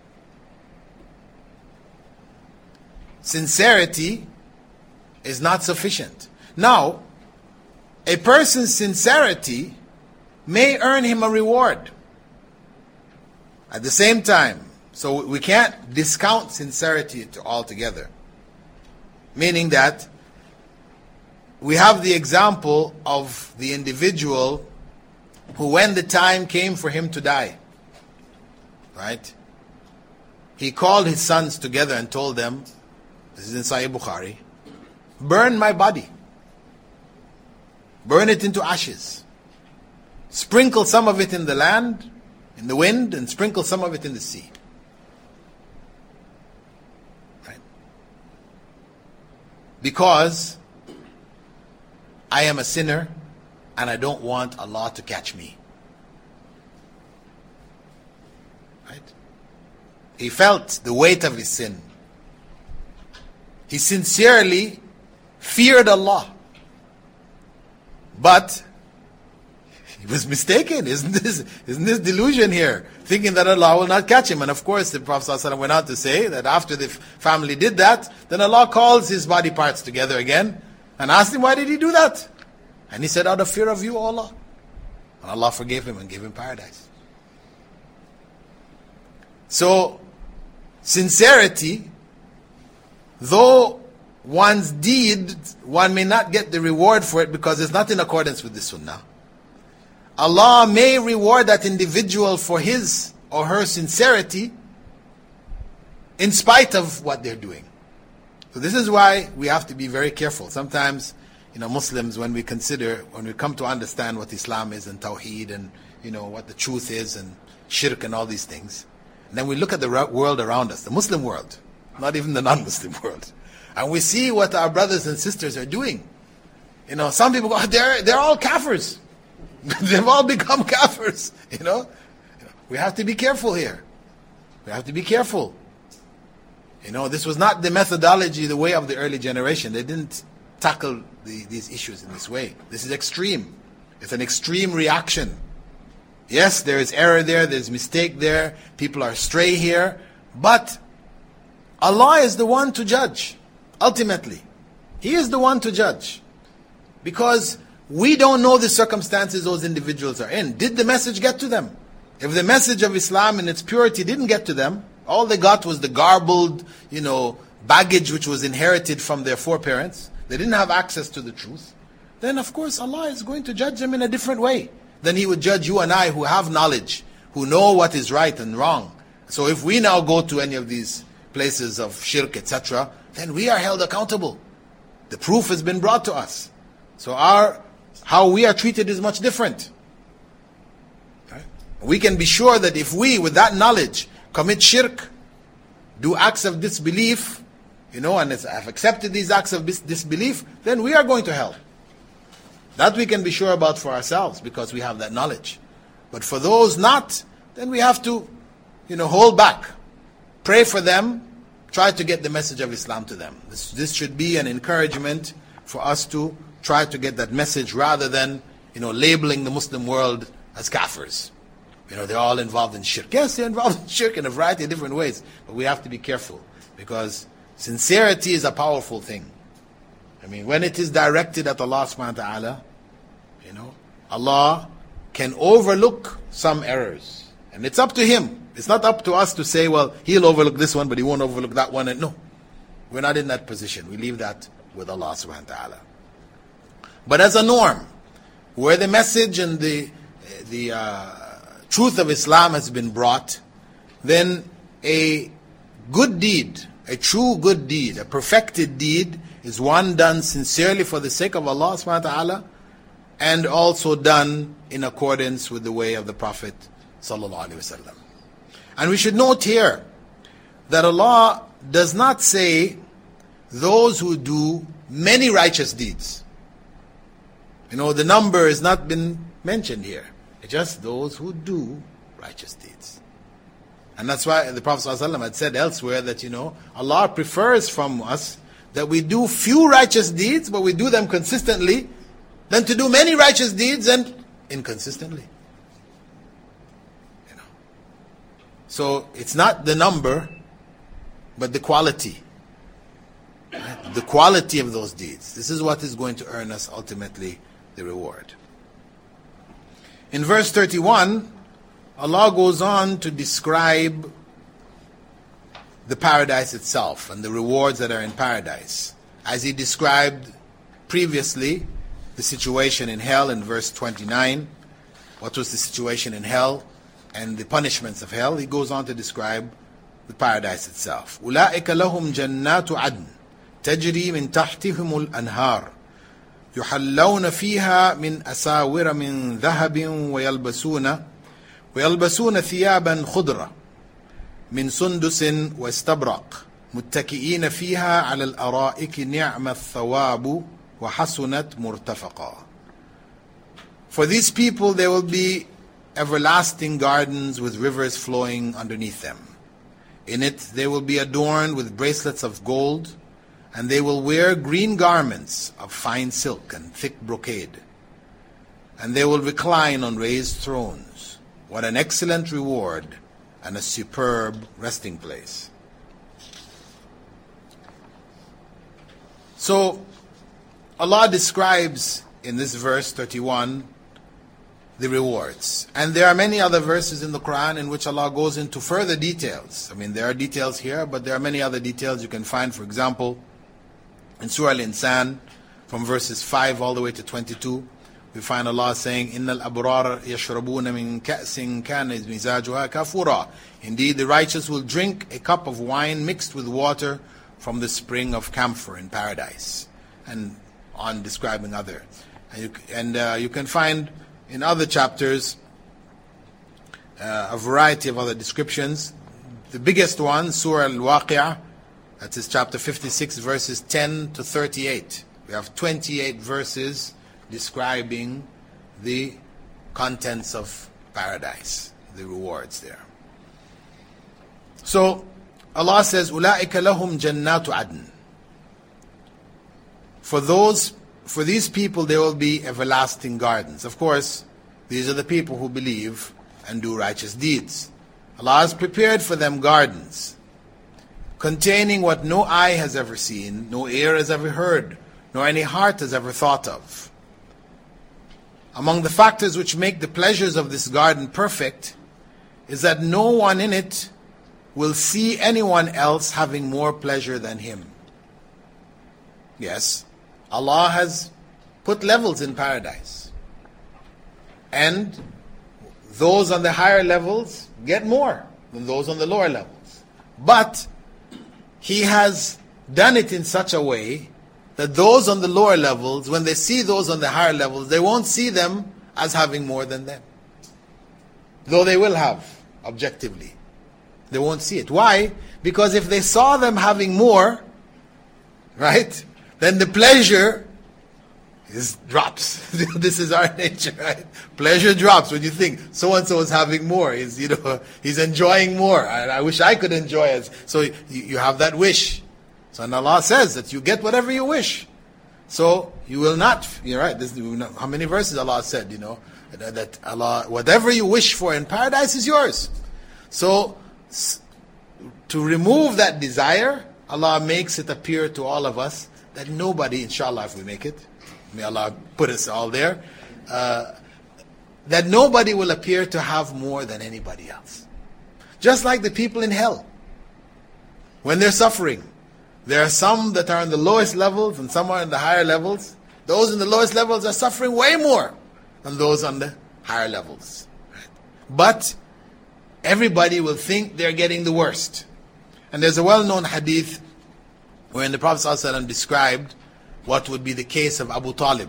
Sincerity is not sufficient. Now, a person's sincerity may earn him a reward. At the same time, so we can't discount sincerity altogether. Meaning that we have the example of the individual who, when the time came for him to die, right, he called his sons together and told them, this is in Sahih Bukhari, burn my body. Burn it into ashes. Sprinkle some of it in the land, in the wind, and sprinkle some of it in the sea. Right? Because I am a sinner and I don't want Allah to catch me. Right? He felt the weight of his sin. He sincerely feared Allah. But he was mistaken. Isn't this, isn't this delusion here? Thinking that Allah will not catch him. And of course the Prophet ﷺ went on to say that after the family did that, then Allah calls his body parts together again and asked him, why did he do that? And he said, out of fear of you, Allah. And Allah forgave him and gave him paradise. So, sincerity, though one's deed, one may not get the reward for it because it's not in accordance with the Sunnah, Allah may reward that individual for his or her sincerity in spite of what they're doing. So this is why we have to be very careful. Sometimes, you know, Muslims, when we consider, when we come to understand what Islam is and Tawheed and, you know, what the truth is and shirk and all these things, and then we look at the world around us, the Muslim world, not even the non-Muslim world, and we see what our brothers and sisters are doing. You know, some people go, they're, they're all kafirs. They've all become kafirs, you know. We have to be careful here. We have to be careful. You know, this was not the methodology, the way of the early generation. They didn't tackle the, these issues in this way. This is extreme. It's an extreme reaction. Yes, there is error there, there's mistake there, people are astray here, but Allah is the one to judge, ultimately. He is the one to judge. Because we don't know the circumstances those individuals are in. Did the message get to them? If the message of Islam and its purity didn't get to them, all they got was the garbled, you know, baggage which was inherited from their foreparents. They didn't have access to the truth. then of course Allah is going to judge them in a different way than He would judge you and I who have knowledge, who know what is right and wrong. So if we now go to any of these places of shirk, et cetera, then we are held accountable. The proof has been brought to us. So our how we are treated is much different. Right? We can be sure that if we, with that knowledge, commit shirk, do acts of disbelief, you know, and have accepted these acts of dis- disbelief, then we are going to hell. That we can be sure about for ourselves because we have that knowledge. But for those not, then we have to, you know, hold back. Pray for them. Try to get the message of Islam to them. This, this should be an encouragement for us to try to get that message rather than, you know, labeling the Muslim world as kafirs. You know, they're all involved in shirk. Yes, they're involved in shirk in a variety of different ways. But we have to be careful because sincerity is a powerful thing. I mean, when it is directed at Allah subhanahu wa ta'ala, you know, Allah can overlook some errors. And it's up to Him. It's not up to us to say, well, He'll overlook this one, but He won't overlook that one. And no, we're not in that position. We leave that with Allah subhanahu wa ta'ala. But as a norm, where the message and the, the uh, truth of Islam has been brought, then a good deed, a true good deed, a perfected deed, is one done sincerely for the sake of Allah subhanahu wa ta'ala, and also done in accordance with the way of the Prophet sallallahu alaihi wasallam. And we should note here that Allah does not say those who do many righteous deeds. You know, the number has not been mentioned here. It's just those who do righteous deeds. And that's why the Prophet ﷺ had said elsewhere that, you know, Allah prefers from us that we do few righteous deeds, but we do them consistently, than to do many righteous deeds and inconsistently. You know. So it's not the number, but the quality. Right? The quality of those deeds. This is what is going to earn us ultimately the reward. In verse thirty-one, Allah goes on to describe the paradise itself and the rewards that are in paradise. As He described previously the situation in hell in verse twenty-nine, what was the situation in hell and the punishments of hell, He goes on to describe the paradise itself. أُولَٰئِكَ لَهُمْ جَنَّاتُ عَدْنٍ تَجْرِي مِنْ تَحْتِهِمُ الْأَنْهَارُ يحلون فيها من أساور من ذهب ويلبسون ويلبسون ثيابا خضرة من سندس واستبرق متكئين فيها على الأرائك نعم الثواب وحسنت مرتفقا. For these people there will be everlasting gardens with rivers flowing underneath them. In it they will be adorned with bracelets of gold, and they will wear green garments of fine silk and thick brocade. And they will recline on raised thrones. What an excellent reward and a superb resting place. So, Allah describes in this verse thirty-one the rewards. And there are many other verses in the Quran in which Allah goes into further details. I mean, there are details here, but there are many other details you can find. For example, in Surah Al-Insan, from verses five all the way to twenty-two, we find Allah saying, إِنَّ الْأَبْرَارَ يَشْرَبُونَ مِنْ كَأْسٍ كَانَ مِزَاجُهَا كَافُورًا. Indeed, the righteous will drink a cup of wine mixed with water from the spring of camphor in paradise. And on describing other. And you, and, uh, you can find in other chapters uh, a variety of other descriptions. The biggest one, Surah Al-Waqi'ah, that is chapter fifty-six, verses ten to thirty-eight. We have twenty-eight verses describing the contents of paradise, the rewards there. So, Allah says, أُولَٰئِكَ لَهُمْ جَنَّاتُ عَدْنٍ. For those, for these people there will be everlasting gardens. Of course, these are the people who believe and do righteous deeds. Allah has prepared for them gardens containing what no eye has ever seen, no ear has ever heard, nor any heart has ever thought of. Among the factors which make the pleasures of this garden perfect is that no one in it will see anyone else having more pleasure than him. Yes, Allah has put levels in paradise. And those on the higher levels get more than those on the lower levels. But He has done it in such a way that those on the lower levels, when they see those on the higher levels, they won't see them as having more than them. Though they will have, objectively. They won't see it. Why? Because if they saw them having more, right, then the pleasure is drops. This is our nature, right? Pleasure drops when you think so-and-so is having more. He's, you know, he's enjoying more. And I wish I could enjoy it. So you, you have that wish. So and Allah says that you get whatever you wish. So you will not, you're right, this, how many verses Allah said, you know, that, that Allah, whatever you wish for in paradise is yours. So to remove that desire, Allah makes it appear to all of us that nobody, inshallah, if we make it, may Allah put us all there, uh, that nobody will appear to have more than anybody else. Just like the people in hell. When they're suffering, there are some that are in the lowest levels and some are in the higher levels. Those in the lowest levels are suffering way more than those on the higher levels. But everybody will think they're getting the worst. And there's a well-known hadith wherein the Prophet ﷺ described what would be the case of Abu Talib.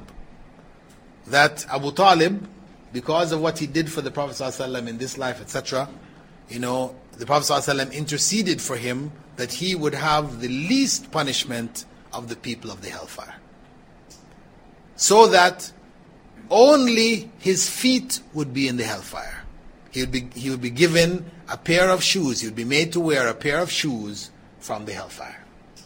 That Abu Talib, because of what he did for the Prophet ﷺ in this life, et cetera, you know, the Prophet ﷺ interceded for him that he would have the least punishment of the people of the hellfire. So that only his feet would be in the hellfire. He would be, he would be given a pair of shoes. He would be made to wear a pair of shoes from the hellfire.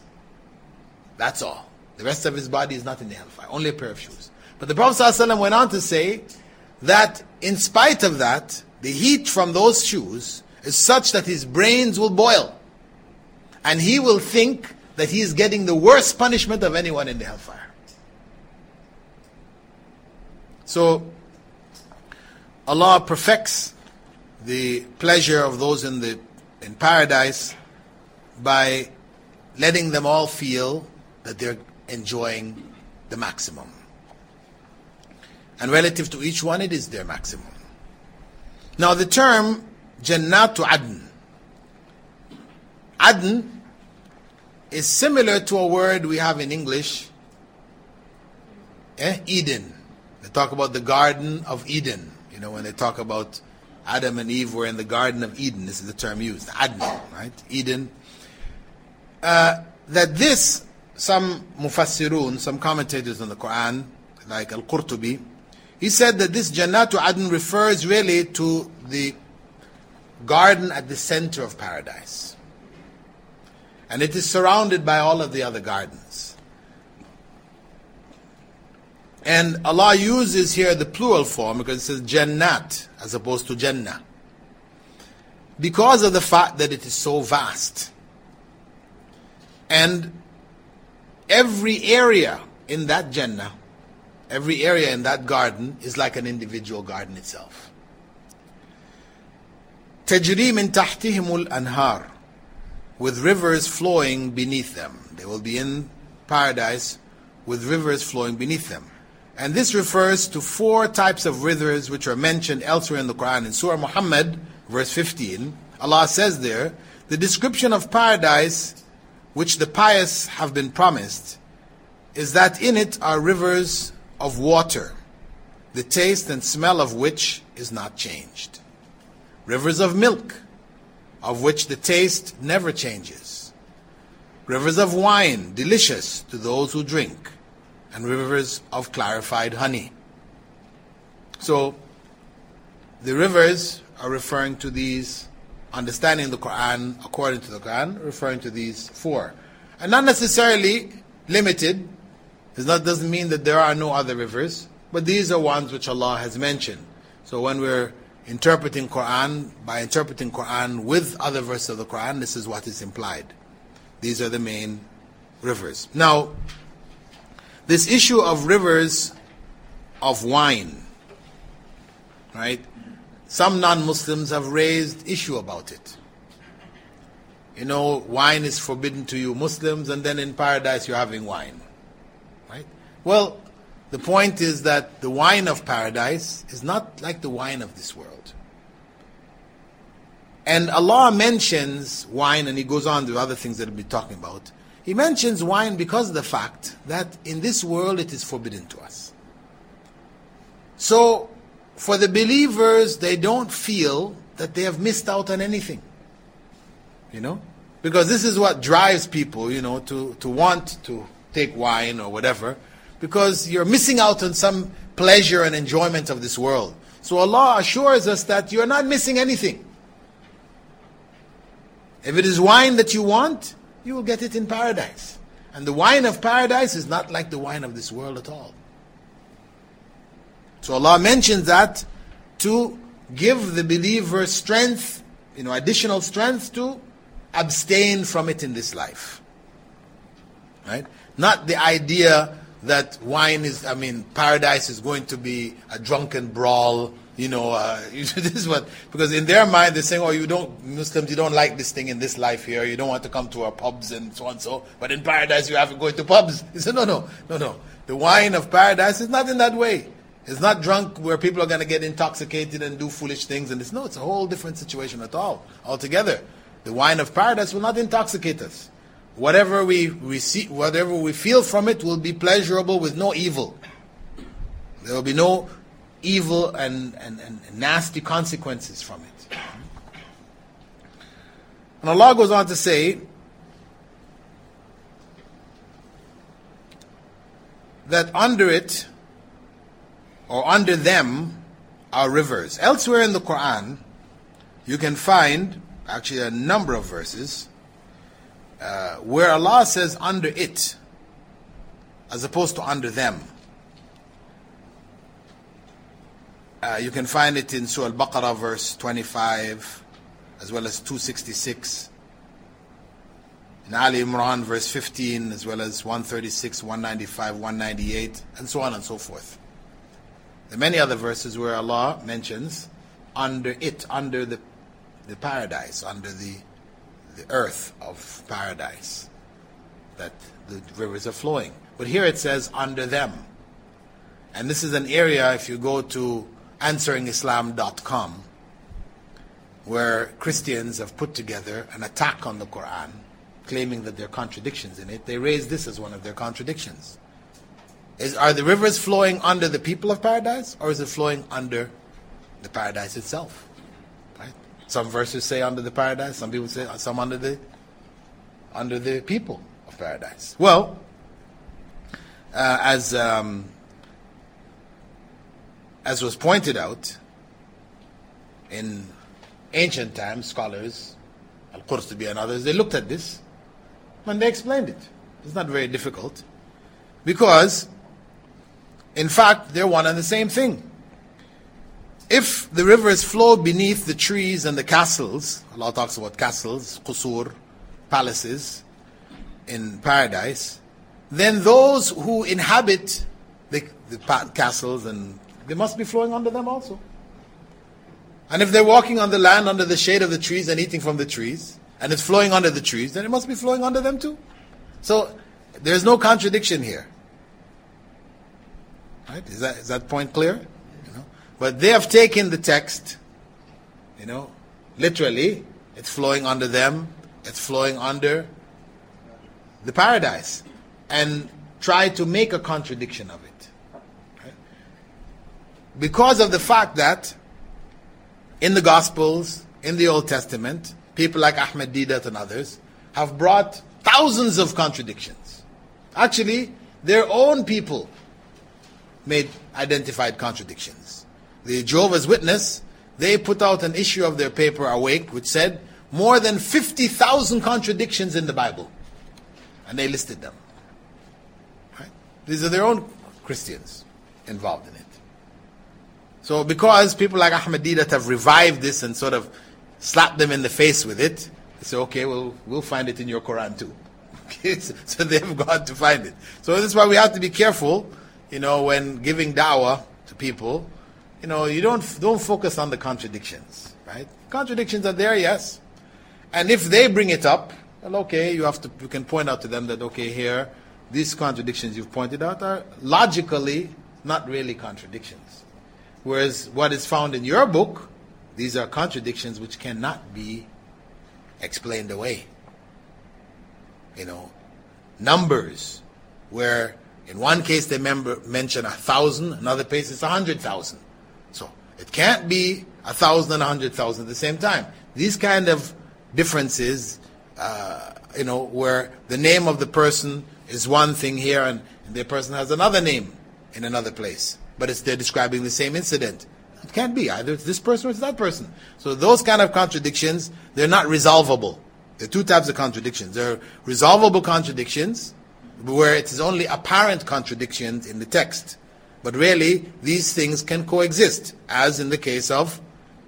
That's all. The rest of his body is not in the hellfire. Only a pair of shoes. But the Prophet ﷺ went on to say that in spite of that, the heat from those shoes is such that his brains will boil. And he will think that he is getting the worst punishment of anyone in the hellfire. So, Allah perfects the pleasure of those in the in paradise by letting them all feel that they're enjoying the maximum. And relative to each one, it is their maximum. Now the term Jannatu Adn. Adn is similar to a word we have in English, eh? Eden. They talk about the Garden of Eden. You know, when they talk about Adam and Eve were in the Garden of Eden, this is the term used, Adn, right? Eden. Uh, that this, some mufassirun, some commentators on the Quran, like Al-Qurtubi, he said that this Jannatu Adn refers really to the garden at the center of paradise. And it is surrounded by all of the other gardens. And Allah uses here the plural form because it says Jannat as opposed to Jannah. Because of the fact that it is so vast. And every area in that Jannah, every area in that garden is like an individual garden itself. تَجْرِي مِن تَحْتِهِمُ الْأَنْهَارِ, with rivers flowing beneath them. They will be in paradise with rivers flowing beneath them. And this refers to four types of rivers which are mentioned elsewhere in the Quran. In Surah Muhammad, verse fifteen, Allah says there, the description of paradise which the pious have been promised is that in it are rivers of water, the taste and smell of which is not changed. Rivers of milk, of which the taste never changes. Rivers of wine, delicious to those who drink. And rivers of clarified honey. So, the rivers are referring to these, understanding the Quran according to the Quran, referring to these four. And not necessarily limited. It doesn't mean that there are no other rivers, but these are ones which Allah has mentioned. So when we're interpreting Quran, by interpreting Quran with other verses of the Quran, this is what is implied. These are the main rivers. Now, this issue of rivers of wine, right? Some non-Muslims have raised issue about it. You know, wine is forbidden to you Muslims, and then in paradise you're having wine, right? Well, The point is that the wine of paradise is not like the wine of this world. And Allah mentions wine, and He goes on to other things that we'll be talking about. He mentions wine because of the fact that in this world it is forbidden to us. So, for the believers, they don't feel that they have missed out on anything. You know? Because this is what drives people, you know, to, to want to take wine or whatever. Because you're missing out on some pleasure and enjoyment of this world. So Allah assures us that you're not missing anything. If it is wine that you want, you will get it in paradise. And the wine of paradise is not like the wine of this world at all. So Allah mentions that to give the believer strength, you know, additional strength to abstain from it in this life. Right? Not the idea that wine is, I mean, paradise is going to be a drunken brawl. You know, uh, this is what, because in their mind they're saying, oh, you don't, Muslims, you don't like this thing in this life here, you don't want to come to our pubs and so on and so, but in paradise you have to go to pubs. He said, no, no, no, no. The wine of paradise is not in that way. It's not drunk where people are going to get intoxicated and do foolish things. And it's, no, it's a whole different situation at all, altogether. The wine of paradise will not intoxicate us. Whatever we, we see, whatever we feel from it will be pleasurable with no evil. There will be no evil and, and, and nasty consequences from it. And Allah goes on to say that under it, or under them, are rivers. Elsewhere in the Quran, you can find actually a number of verses uh, where Allah says under it, as opposed to under them. Uh, you can find it in Surah Al-Baqarah verse twenty-five, as well as two sixty-six. In Ali Imran verse fifteen, as well as one thirty-six, one ninety-five, one ninety-eight, and so on and so forth. There are many other verses where Allah mentions under it, under the, the paradise, under the, the earth of paradise, that the rivers are flowing. But here it says under them. And this is an area, if you go to answering islam dot com, where Christians have put together an attack on the Quran, claiming that there are contradictions in it. They raise this as one of their contradictions. Is, are the rivers flowing under the people of paradise, or is it flowing under the paradise itself? Right? Some verses say under the paradise, some people say some under the under the people of paradise. Well, uh, as um, as was pointed out in ancient times, scholars, Al-Qurtubi and others, they looked at this and they explained it. It's not very difficult, because in fact they're one and the same thing. If the rivers flow beneath the trees and the castles, Allah talks about castles, qusur, palaces in paradise, then those who inhabit the, the castles, and they must be flowing under them also. And if they're walking on the land under the shade of the trees and eating from the trees, and it's flowing under the trees, then it must be flowing under them too. So there's no contradiction here. Right? Is that, is that point clear? You know? But they have taken the text, you know, literally. It's flowing under them, it's flowing under the paradise, and try to make a contradiction of it. Right? Because of the fact that in the Gospels, in the Old Testament, people like Ahmed Deedat and others have brought thousands of contradictions. Actually, their own people made identified contradictions. The Jehovah's Witness, they put out an issue of their paper, Awake, which said more than fifty thousand contradictions in the Bible. And they listed them. Right? These are their own Christians involved in it. So because people like Ahmed Deedat have revived this and sort of slapped them in the face with it, they say, okay, well, we'll find it in your Quran too. Okay? So they've gone to find it. So this is why we have to be careful, you know, when giving da'wah to people. You know, you don't don't focus on the contradictions, right? Contradictions are there, yes. And if they bring it up, well, okay, you have to, you can point out to them that, okay, here, these contradictions you've pointed out are logically not really contradictions. Whereas what is found in your book, these are contradictions which cannot be explained away. You know, numbers, where in one case they member, mention a thousand, another case it's a hundred thousand. So it can't be a thousand and a hundred thousand at the same time. These kind of differences, uh, you know, where the name of the person is one thing here and the person has another name in another place, but it's they're describing the same incident. It can't be. Either it's this person or it's that person. So those kind of contradictions, they're not resolvable. There are two types of contradictions. There are resolvable contradictions, where it is only apparent contradictions in the text. But really, these things can coexist, as in the case of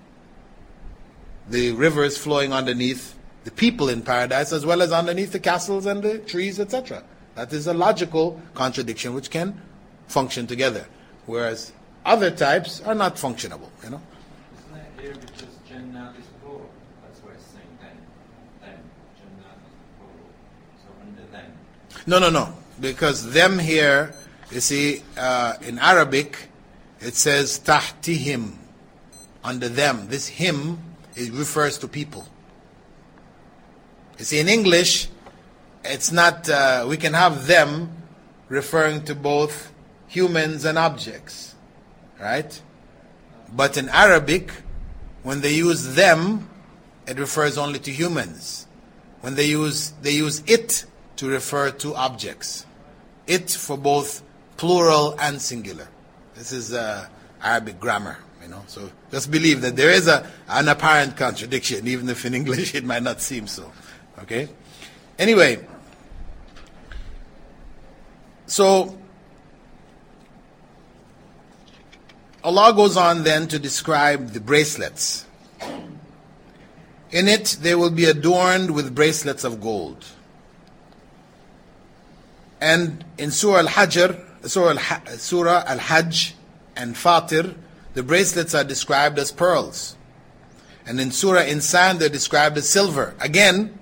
the rivers flowing underneath the people in paradise, as well as underneath the castles and the trees, et cetera. That is a logical contradiction which can function together, whereas other types are not functionable. You know. Isn't that here because Jannah is plural? That's why it's saying them. Them. Jannah is plural. So under them. No, no, no. Because them here, you see, uh, in Arabic, it says tahtihim, under them. This him, it refers to people. You see, in English, it's not, uh, we can have them referring to both humans and objects, right? But in Arabic, when they use them, it refers only to humans. When they use, they use it to refer to objects. It for both plural and singular. This is uh, Arabic grammar, you know. So just believe that there is a an apparent contradiction, even if in English it might not seem so. Okay. Anyway, so Allah goes on then to describe the bracelets. In it, they will be adorned with bracelets of gold. And in Surah Al-Hajr, Surah, Al- Surah Al-Hajj and Fatir, the bracelets are described as pearls. And in Surah Insan, they're described as silver. Again,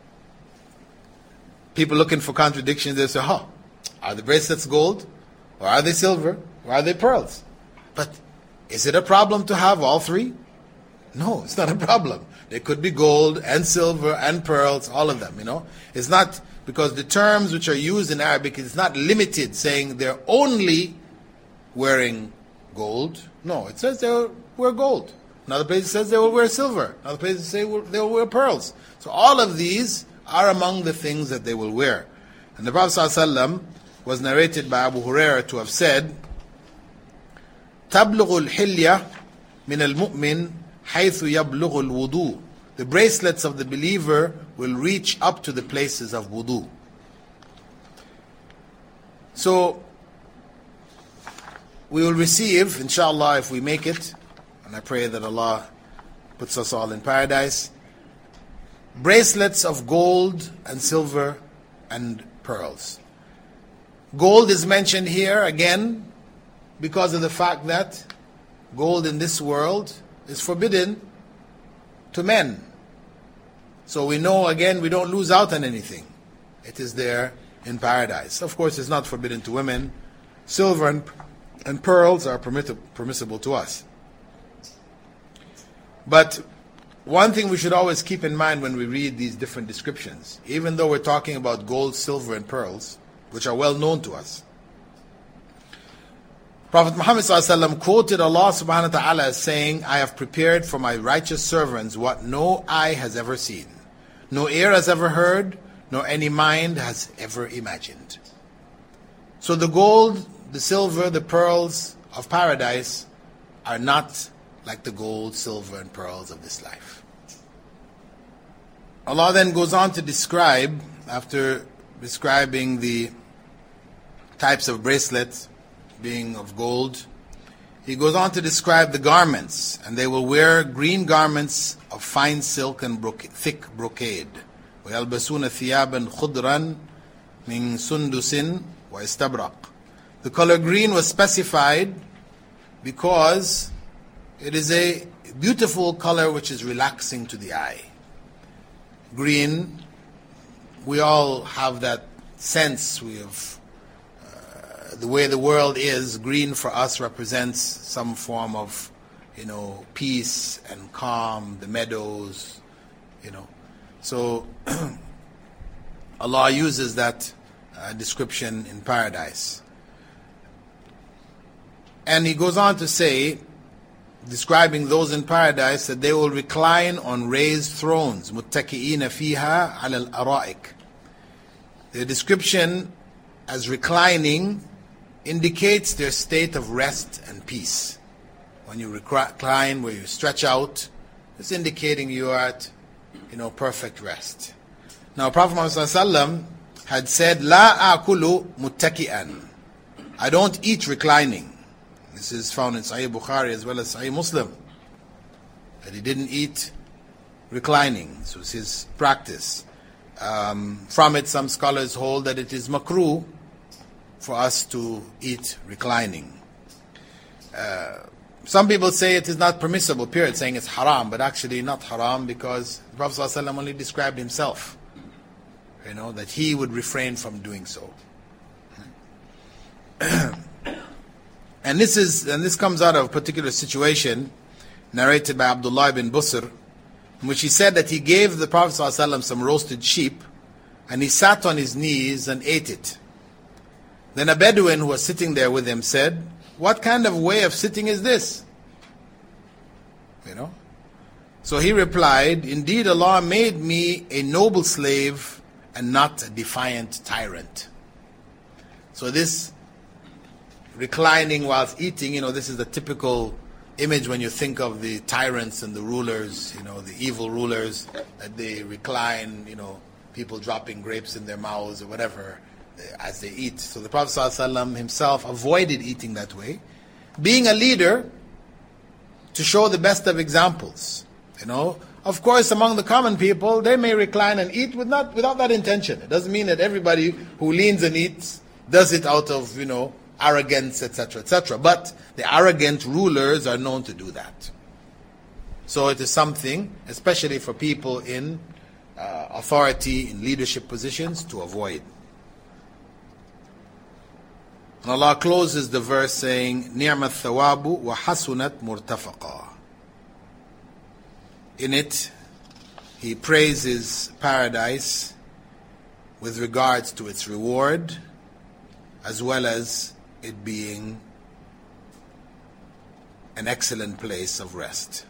people looking for contradictions, they say, oh, are the bracelets gold? Or are they silver? Or are they pearls? But is it a problem to have all three? No, it's not a problem. There could be gold and silver and pearls, all of them, you know. It's not, because the terms which are used in Arabic is not limited, saying they're only wearing gold. No, it says they'll wear gold. Another place it says they will wear silver. Another place it says they will wear pearls. So all of these are among the things that they will wear. And the Prophet ﷺ was narrated by Abu Hurairah to have said, تَبْلُغُ الْحِلْيَةِ مِنَ الْمُؤْمِنِ حَيْثُ يَبْلُغُ الْوُضُوءِ. The bracelets of the believer will reach up to the places of wudu. So, we will receive, inshallah, if we make it, and I pray that Allah puts us all in paradise, bracelets of gold and silver and pearls. Gold is mentioned here again because of the fact that gold in this world is forbidden to men. So we know, again, we don't lose out on anything. It is there in paradise. Of course, it's not forbidden to women. Silver and, and pearls are permitt- permissible to us. But one thing we should always keep in mind when we read these different descriptions, even though we're talking about gold, silver, and pearls, which are well known to us, Prophet Muhammad ﷺ quoted Allah subhanahu wa ta'ala as saying, I have prepared for my righteous servants what no eye has ever seen, no ear has ever heard, nor any mind has ever imagined. So the gold, the silver, the pearls of paradise are not like the gold, silver, and pearls of this life. Allah then goes on to describe, after describing the types of bracelets being of gold, he goes on to describe the garments, and they will wear green garments of fine silk and broca- thick brocade. وَيَلْبَسُونَ ثِيَابًا خُضْرًا مِنْ سُنْدُسٍ وَإِسْتَبْرَقٍ. The color green was specified because it is a beautiful color which is relaxing to the eye. Green, we all have that sense, we have the way the world is, green for us represents some form of, you know, peace and calm, the meadows, you know. So Allah uses that uh, description in paradise. And He goes on to say, describing those in paradise, that they will recline on raised thrones, مُتَّكِئِينَ فِيهَا عَلَى الْأَرَائِكِ. The description as reclining indicates their state of rest and peace. When you recline, where you stretch out, it's indicating you are at, you know, perfect rest. Now, Prophet Muhammad ﷺ had said, "La akulu muttaki'an." I don't eat reclining. This is found in Sahih Bukhari as well as Sahih Muslim. That he didn't eat reclining. This was his practice. Um, from it, some scholars hold that it is makruh for us to eat reclining. Uh, some people say it is not permissible, period, saying it's haram, but actually not haram, because the Prophet ﷺ only described himself, you know, that he would refrain from doing so. And this is, and this comes out of a particular situation narrated by Abdullah ibn Busr, in which he said that he gave the Prophet ﷺ some roasted sheep, and he sat on his knees and ate it. Then a Bedouin who was sitting there with him said, "What kind of way of sitting is this?" You know. So he replied, "Indeed, Allah made me a noble slave and not a defiant tyrant." So this reclining whilst eating, you know, this is the typical image when you think of the tyrants and the rulers, you know, the evil rulers, that they recline, you know, people dropping grapes in their mouths or whatever as they eat. So the Prophet ﷺ himself avoided eating that way, being a leader to show the best of examples. You know, of course, among the common people, they may recline and eat with not, without that intention. It doesn't mean that everybody who leans and eats does it out of, you know, arrogance, et cetera, et cetera. But the arrogant rulers are known to do that. So it is something, especially for people in uh, authority, in leadership positions, to avoid. And Allah closes the verse saying, نِعْمَ الثَّوَابُ وَحَسُنَتْ مُرْتَفَقًا. In it, He praises paradise with regards to its reward, as well as it being an excellent place of rest.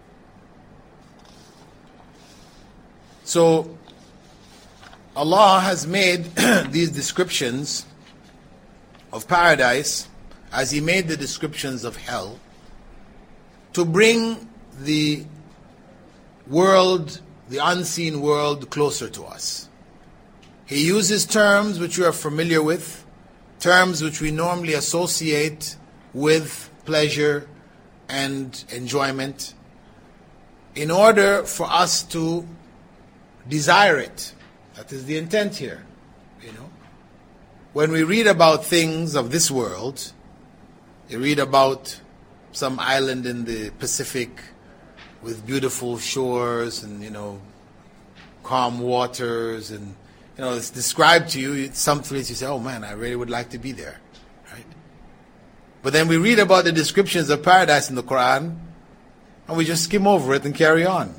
So, Allah has made these descriptions of paradise as He made the descriptions of hell to bring the world, the unseen world, closer to us. He uses terms which we are familiar with, terms which we normally associate with pleasure and enjoyment, in order for us to desire it. That is the intent here. You know, when we read about things of this world, you read about some island in the Pacific with beautiful shores and, you know, calm waters, and you know, it's described to you, some place you say, "Oh man, I really would like to be there." Right? But then we read about the descriptions of paradise in the Quran, and we just skim over it and carry on.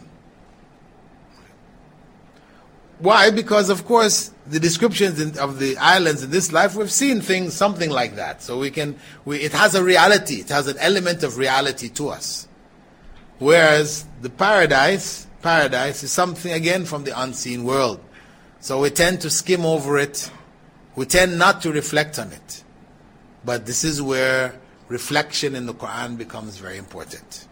Why? Because of course the descriptions in, of the islands in this life, we've seen things, something like that. So we can, we, it has a reality, it has an element of reality to us. Whereas the paradise, paradise is something again from the unseen world. So we tend to skim over it. We tend not to reflect on it. But this is where reflection in the Quran becomes very important.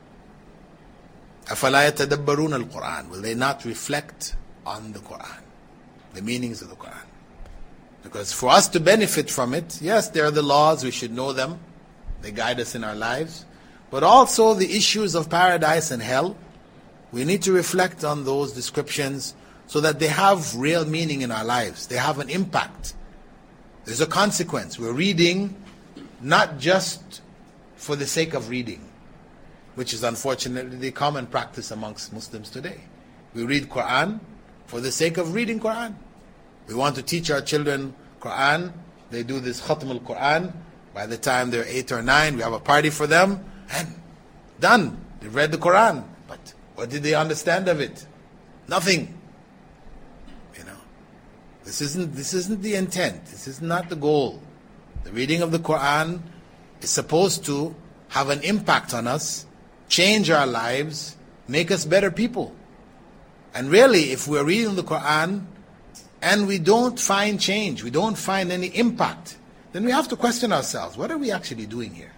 أَفَلَا يَتَدَبَّرُونَ الْقُرْآنَ. Will they not reflect on the Quran, the meanings of the Quran? Because for us to benefit from it, yes, there are the laws, we should know them. They guide us in our lives. But also the issues of paradise and hell, we need to reflect on those descriptions, so that they have real meaning in our lives. They have an impact. There's a consequence. We're reading not just for the sake of reading, which is unfortunately the common practice amongst Muslims today. We read Quran for the sake of reading Quran. We want to teach our children Quran they do this Khatm al-Quran. By the time they're eight or nine, we have a party for them, and done. They've read the Quran. But what did they understand of it? Nothing. You know, this isn't this isn't the intent. This is not the goal. The reading of the Quran is supposed to have an impact on us, change our lives, make us better people. And really, if we're reading the Quran and we don't find change, we don't find any impact, then we have to question ourselves, what are we actually doing here?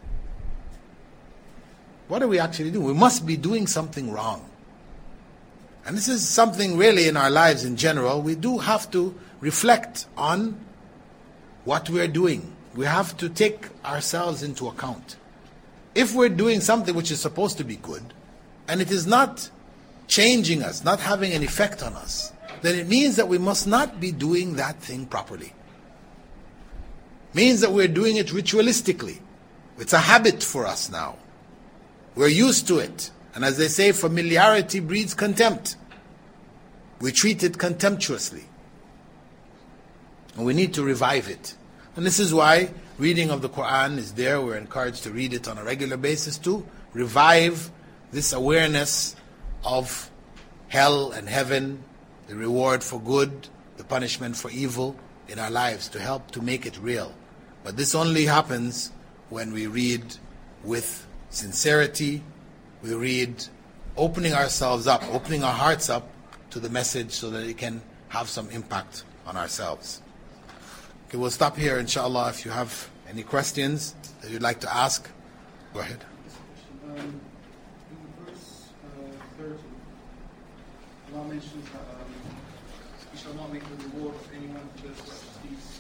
What are we actually doing? We must be doing something wrong. And this is something really in our lives in general. We do have to reflect on what we're doing. We have to take ourselves into account. If we're doing something which is supposed to be good, and it is not changing us, not having an effect on us, then it means that we must not be doing that thing properly. Means that we're doing it ritualistically. It's a habit for us now. We're used to it. And as they say, familiarity breeds contempt. We treat it contemptuously. And we need to revive it. And this is why reading of the Quran is there. We're encouraged to read it on a regular basis to revive this awareness of hell and heaven, the reward for good, the punishment for evil in our lives, to help to make it real. But this only happens when we read with sincerity, we read opening ourselves up, opening our hearts up to the message so that it can have some impact on ourselves. Okay, we'll stop here, inshallah. If you have any questions that you'd like to ask, go ahead. Um, in verse uh, thirty, Allah mentions that um, He shall not make the reward of anyone who does righteous deeds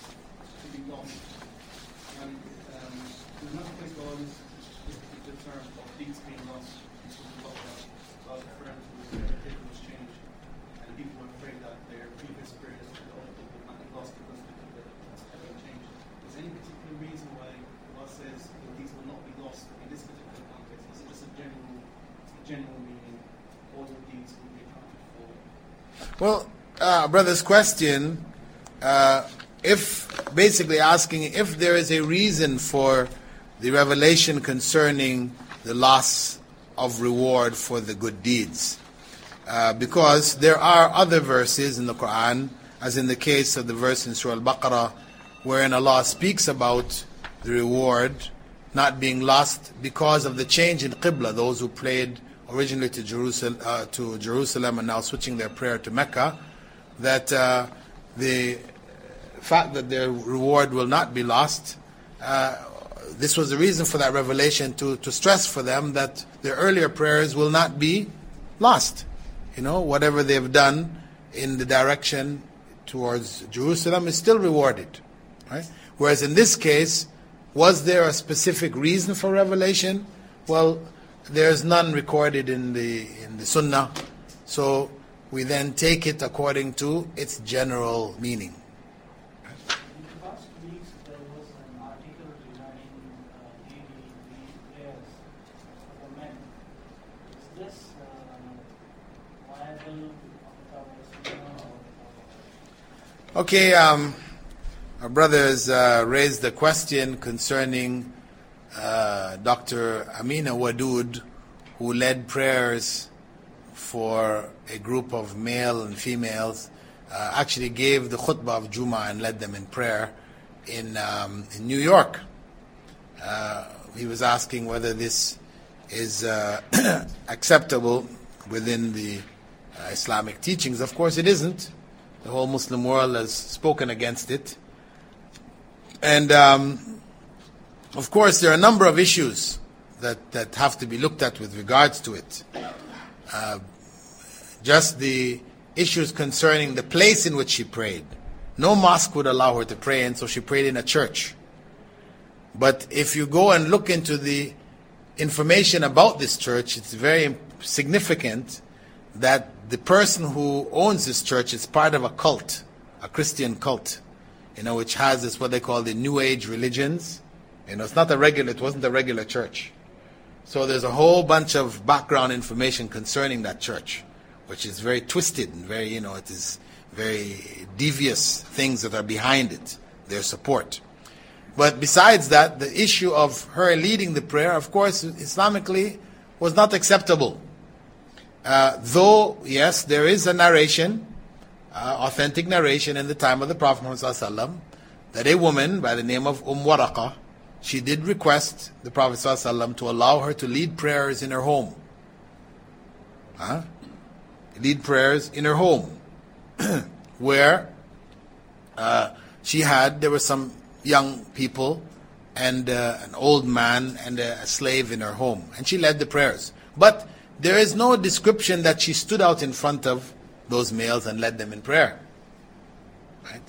to be lost. And um, there's another place where Allah uses the term of deeds being lost. This was the God referring to the everything was changed, and people were afraid that their previous prayers would not be lost because everything changed. Is there any particular reason why Allah says the deeds will not be lost in this particular context? Is it just a general, a general meaning? All the deeds will be accounted for? Well, uh, brother's question, uh, if basically asking if there is a reason for the revelation concerning the loss of reward for the good deeds. Uh, because there are other verses in the Quran, as in the case of the verse in Surah Al-Baqarah, wherein Allah speaks about the reward not being lost because of the change in Qibla, those who prayed originally to Jerusalem, uh, to Jerusalem and now switching their prayer to Mecca, that uh, the fact that their reward will not be lost, uh, this was the reason for that revelation, to, to stress for them that their earlier prayers will not be lost. You know, whatever they've done in the direction towards Jerusalem is still rewarded. Right? Whereas in this case, was there a specific reason for revelation? Well, there's none recorded in the in the Sunnah. So we then take it according to its general meaning. In the past weeks, there was an article regarding uh, daily prayers for men. Is this uh, viable of the Okay, um, our brothers uh, raised the question concerning uh, Doctor Amina Wadud, who led prayers for a group of male and females, uh, actually gave the khutbah of Jummah and led them in prayer in, um, in New York. Uh, he was asking whether this is uh, acceptable within the uh, Islamic teachings. Of course it isn't. The whole Muslim world has spoken against it. And um, of course there are a number of issues that, that have to be looked at with regards to it. Uh, just the issues concerning the place in which she prayed. No mosque would allow her to pray in, so she prayed in a church. But if you go and look into the information about this church, it's very significant that the person who owns this church is part of a cult, a Christian cult, you know, which has this what they call the New Age religions. You know, it's not a regular, it wasn't a regular church. So there's a whole bunch of background information concerning that church, which is very twisted and very, you know, it is very devious things that are behind it their support. But besides that, the issue of her leading the prayer, of course, Islamically was not acceptable. Uh, though, yes, there is a narration, uh, authentic narration in the time of the Prophet Muhammad ﷺ, that a woman by the name of Umm Waraqah, she did request the Prophet ﷺ to allow her to lead prayers in her home. Huh? Lead prayers in her home, where uh, she had, there were some young people and uh, an old man and a, a slave in her home, and she led the prayers. But there is no description that she stood out in front of those males and led them in prayer. Right?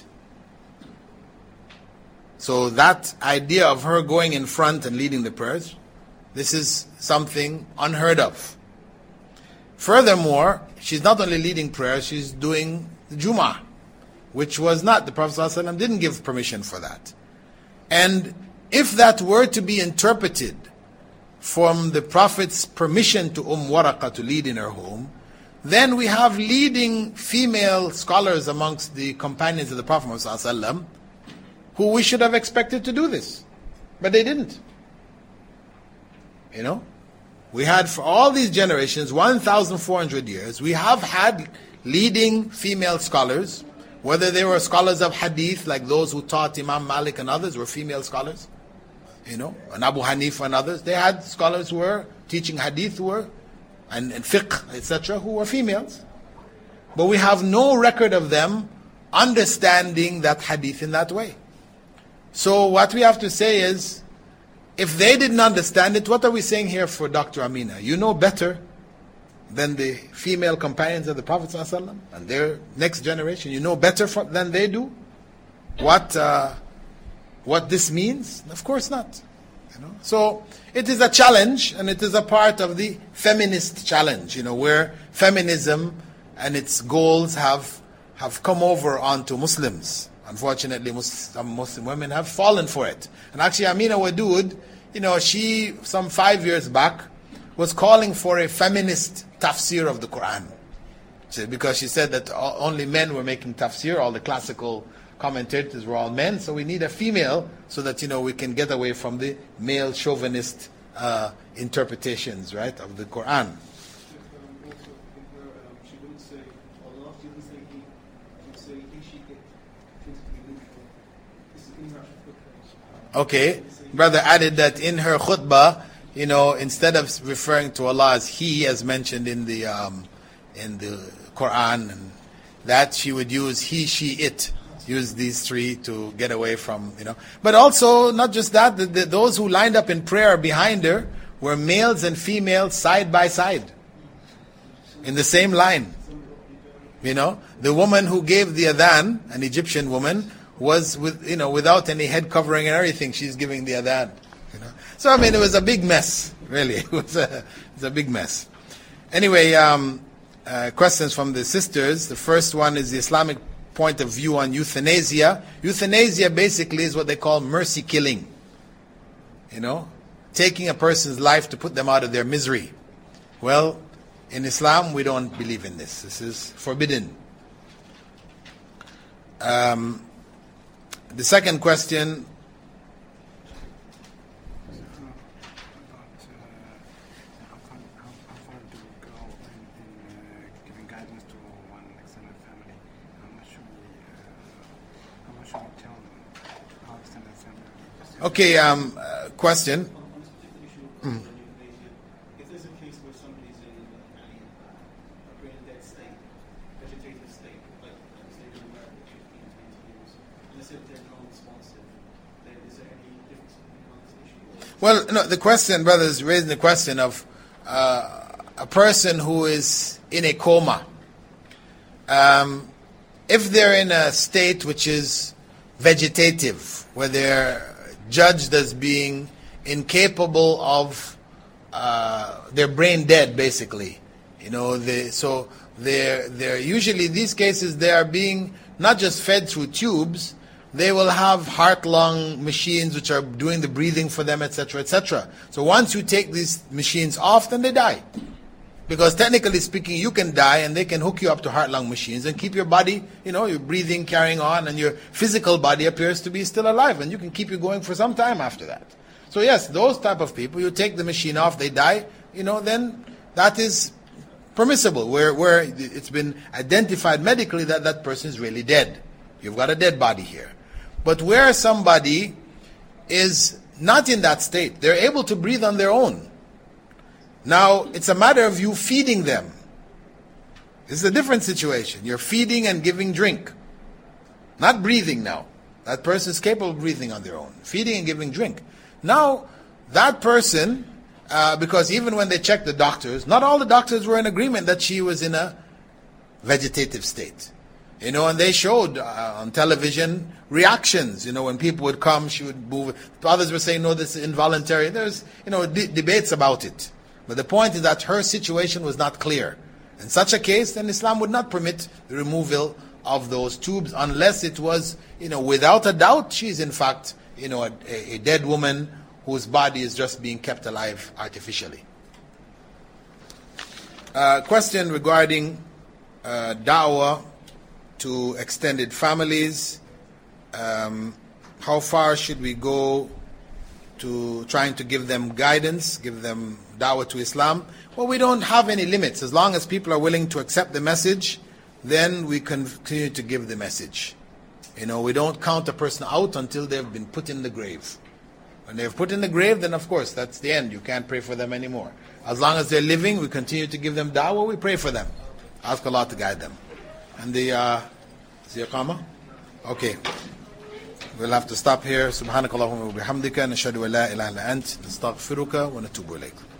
So that idea of her going in front and leading the prayers, this is something unheard of. Furthermore, she's not only leading prayers, she's doing the Jum'ah, which was not, the Prophet ﷺ didn't give permission for that. And if that were to be interpreted from the Prophet's permission to Umm Waraqah to lead in her home, then we have leading female scholars amongst the companions of the Prophet ﷺ who we should have expected to do this. But they didn't. You know? We had for all these generations, one thousand four hundred years, we have had leading female scholars, whether they were scholars of hadith, like those who taught Imam Malik and others were female scholars, you know, and Abu Hanifa and others. They had scholars who were teaching hadith who were, and, and fiqh, et cetera, who were females. But we have no record of them understanding that hadith in that way. So what we have to say is, if they didn't understand it, what are we saying here for Doctor Amina? You know better than the female companions of the Prophet ﷺ and their next generation. You know better for, than they do what uh, what this means? Of course not. You know? So it is a challenge, and it is a part of the feminist challenge, you know, where feminism and its goals have have come over onto Muslims. Unfortunately, some Muslim women have fallen for it. And actually, Amina Wadud, you know, she, some five years back, was calling for a feminist tafsir of the Quran. She, because she said that all, only men were making tafsir, all the classical commentators were all men, so we need a female so that, you know, we can get away from the male chauvinist uh, interpretations, right, of the Quran. Okay, brother added that in her khutbah, you know, instead of referring to Allah as He, as mentioned in the um, in the Quran, and that she would use He, She, It, use these three to get away from, you know. But also, not just that, the, the, those who lined up in prayer behind her were males and females side by side, in the same line. You know, the woman who gave the adhan, an Egyptian woman, was with, you know, without any head covering and everything, she's giving the adhan. You know? So I mean, it was a big mess, really. It was a, it was a big mess. Anyway, um, uh, questions from the sisters. The first one is the Islamic point of view on euthanasia. Euthanasia basically is what they call mercy killing. You know, taking a person's life to put them out of their misery. Well, in Islam, we don't believe in this. This is forbidden. Um, The second question, okay, um, uh, question. Mm. If there's a case where somebody's in a brain dead state, vegetative state, like say they've been married for fifteen, twenty years, and they said they're non-responsive, then is there any difference on this issue? Well, no, the question, brother, is raising the question of uh, a person who is in a coma. Um, if they're in a state which is vegetative, where they're judged as being incapable of, uh, they're brain dead, basically. You know, they, so they're, they're usually, these cases, they are being not just fed through tubes, they will have heart-lung machines which are doing the breathing for them, et cetera, et cetera. So once you take these machines off, then they die. Because technically speaking, you can die and they can hook you up to heart-lung machines and keep your body, you know, your breathing carrying on, and your physical body appears to be still alive, and you can keep you going for some time after that. So yes, those type of people, you take the machine off, they die, you know, then that is permissible, where, where it's been identified medically that that person is really dead. You've got a dead body here. But where somebody is not in that state, they're able to breathe on their own. Now, it's a matter of you feeding them. This is a different situation. You're feeding and giving drink. Not breathing now. That person is capable of breathing on their own. Feeding and giving drink. Now, that person, uh, because even when they checked the doctors, not all the doctors were in agreement that she was in a vegetative state. You know, and they showed uh, on television reactions. You know, when people would come, she would move. Others were saying, no, this is involuntary. There's, you know, de- debates about it. But the point is that her situation was not clear. In such a case, then Islam would not permit the removal of those tubes unless it was, you know, without a doubt, she is in fact, you know, a, a dead woman whose body is just being kept alive artificially. Uh, question regarding uh, da'wah to extended families. Um, how far should we go to trying to give them guidance, give them da'wah to Islam? Well, we don't have any limits. As long as people are willing to accept the message, then we continue to give the message. You know, we don't count a person out until they've been put in the grave. When they've put in the grave, then of course, that's the end. You can't pray for them anymore. As long as they're living, we continue to give them da'wah, we pray for them. Ask Allah to guide them. And the, uh, is the iqamah? Okay. We'll have to stop here. Subhanakallahumma wa bihamdika, nashhadu an la ilaha illa ant, nastaghfiruka wa natubu ilayk.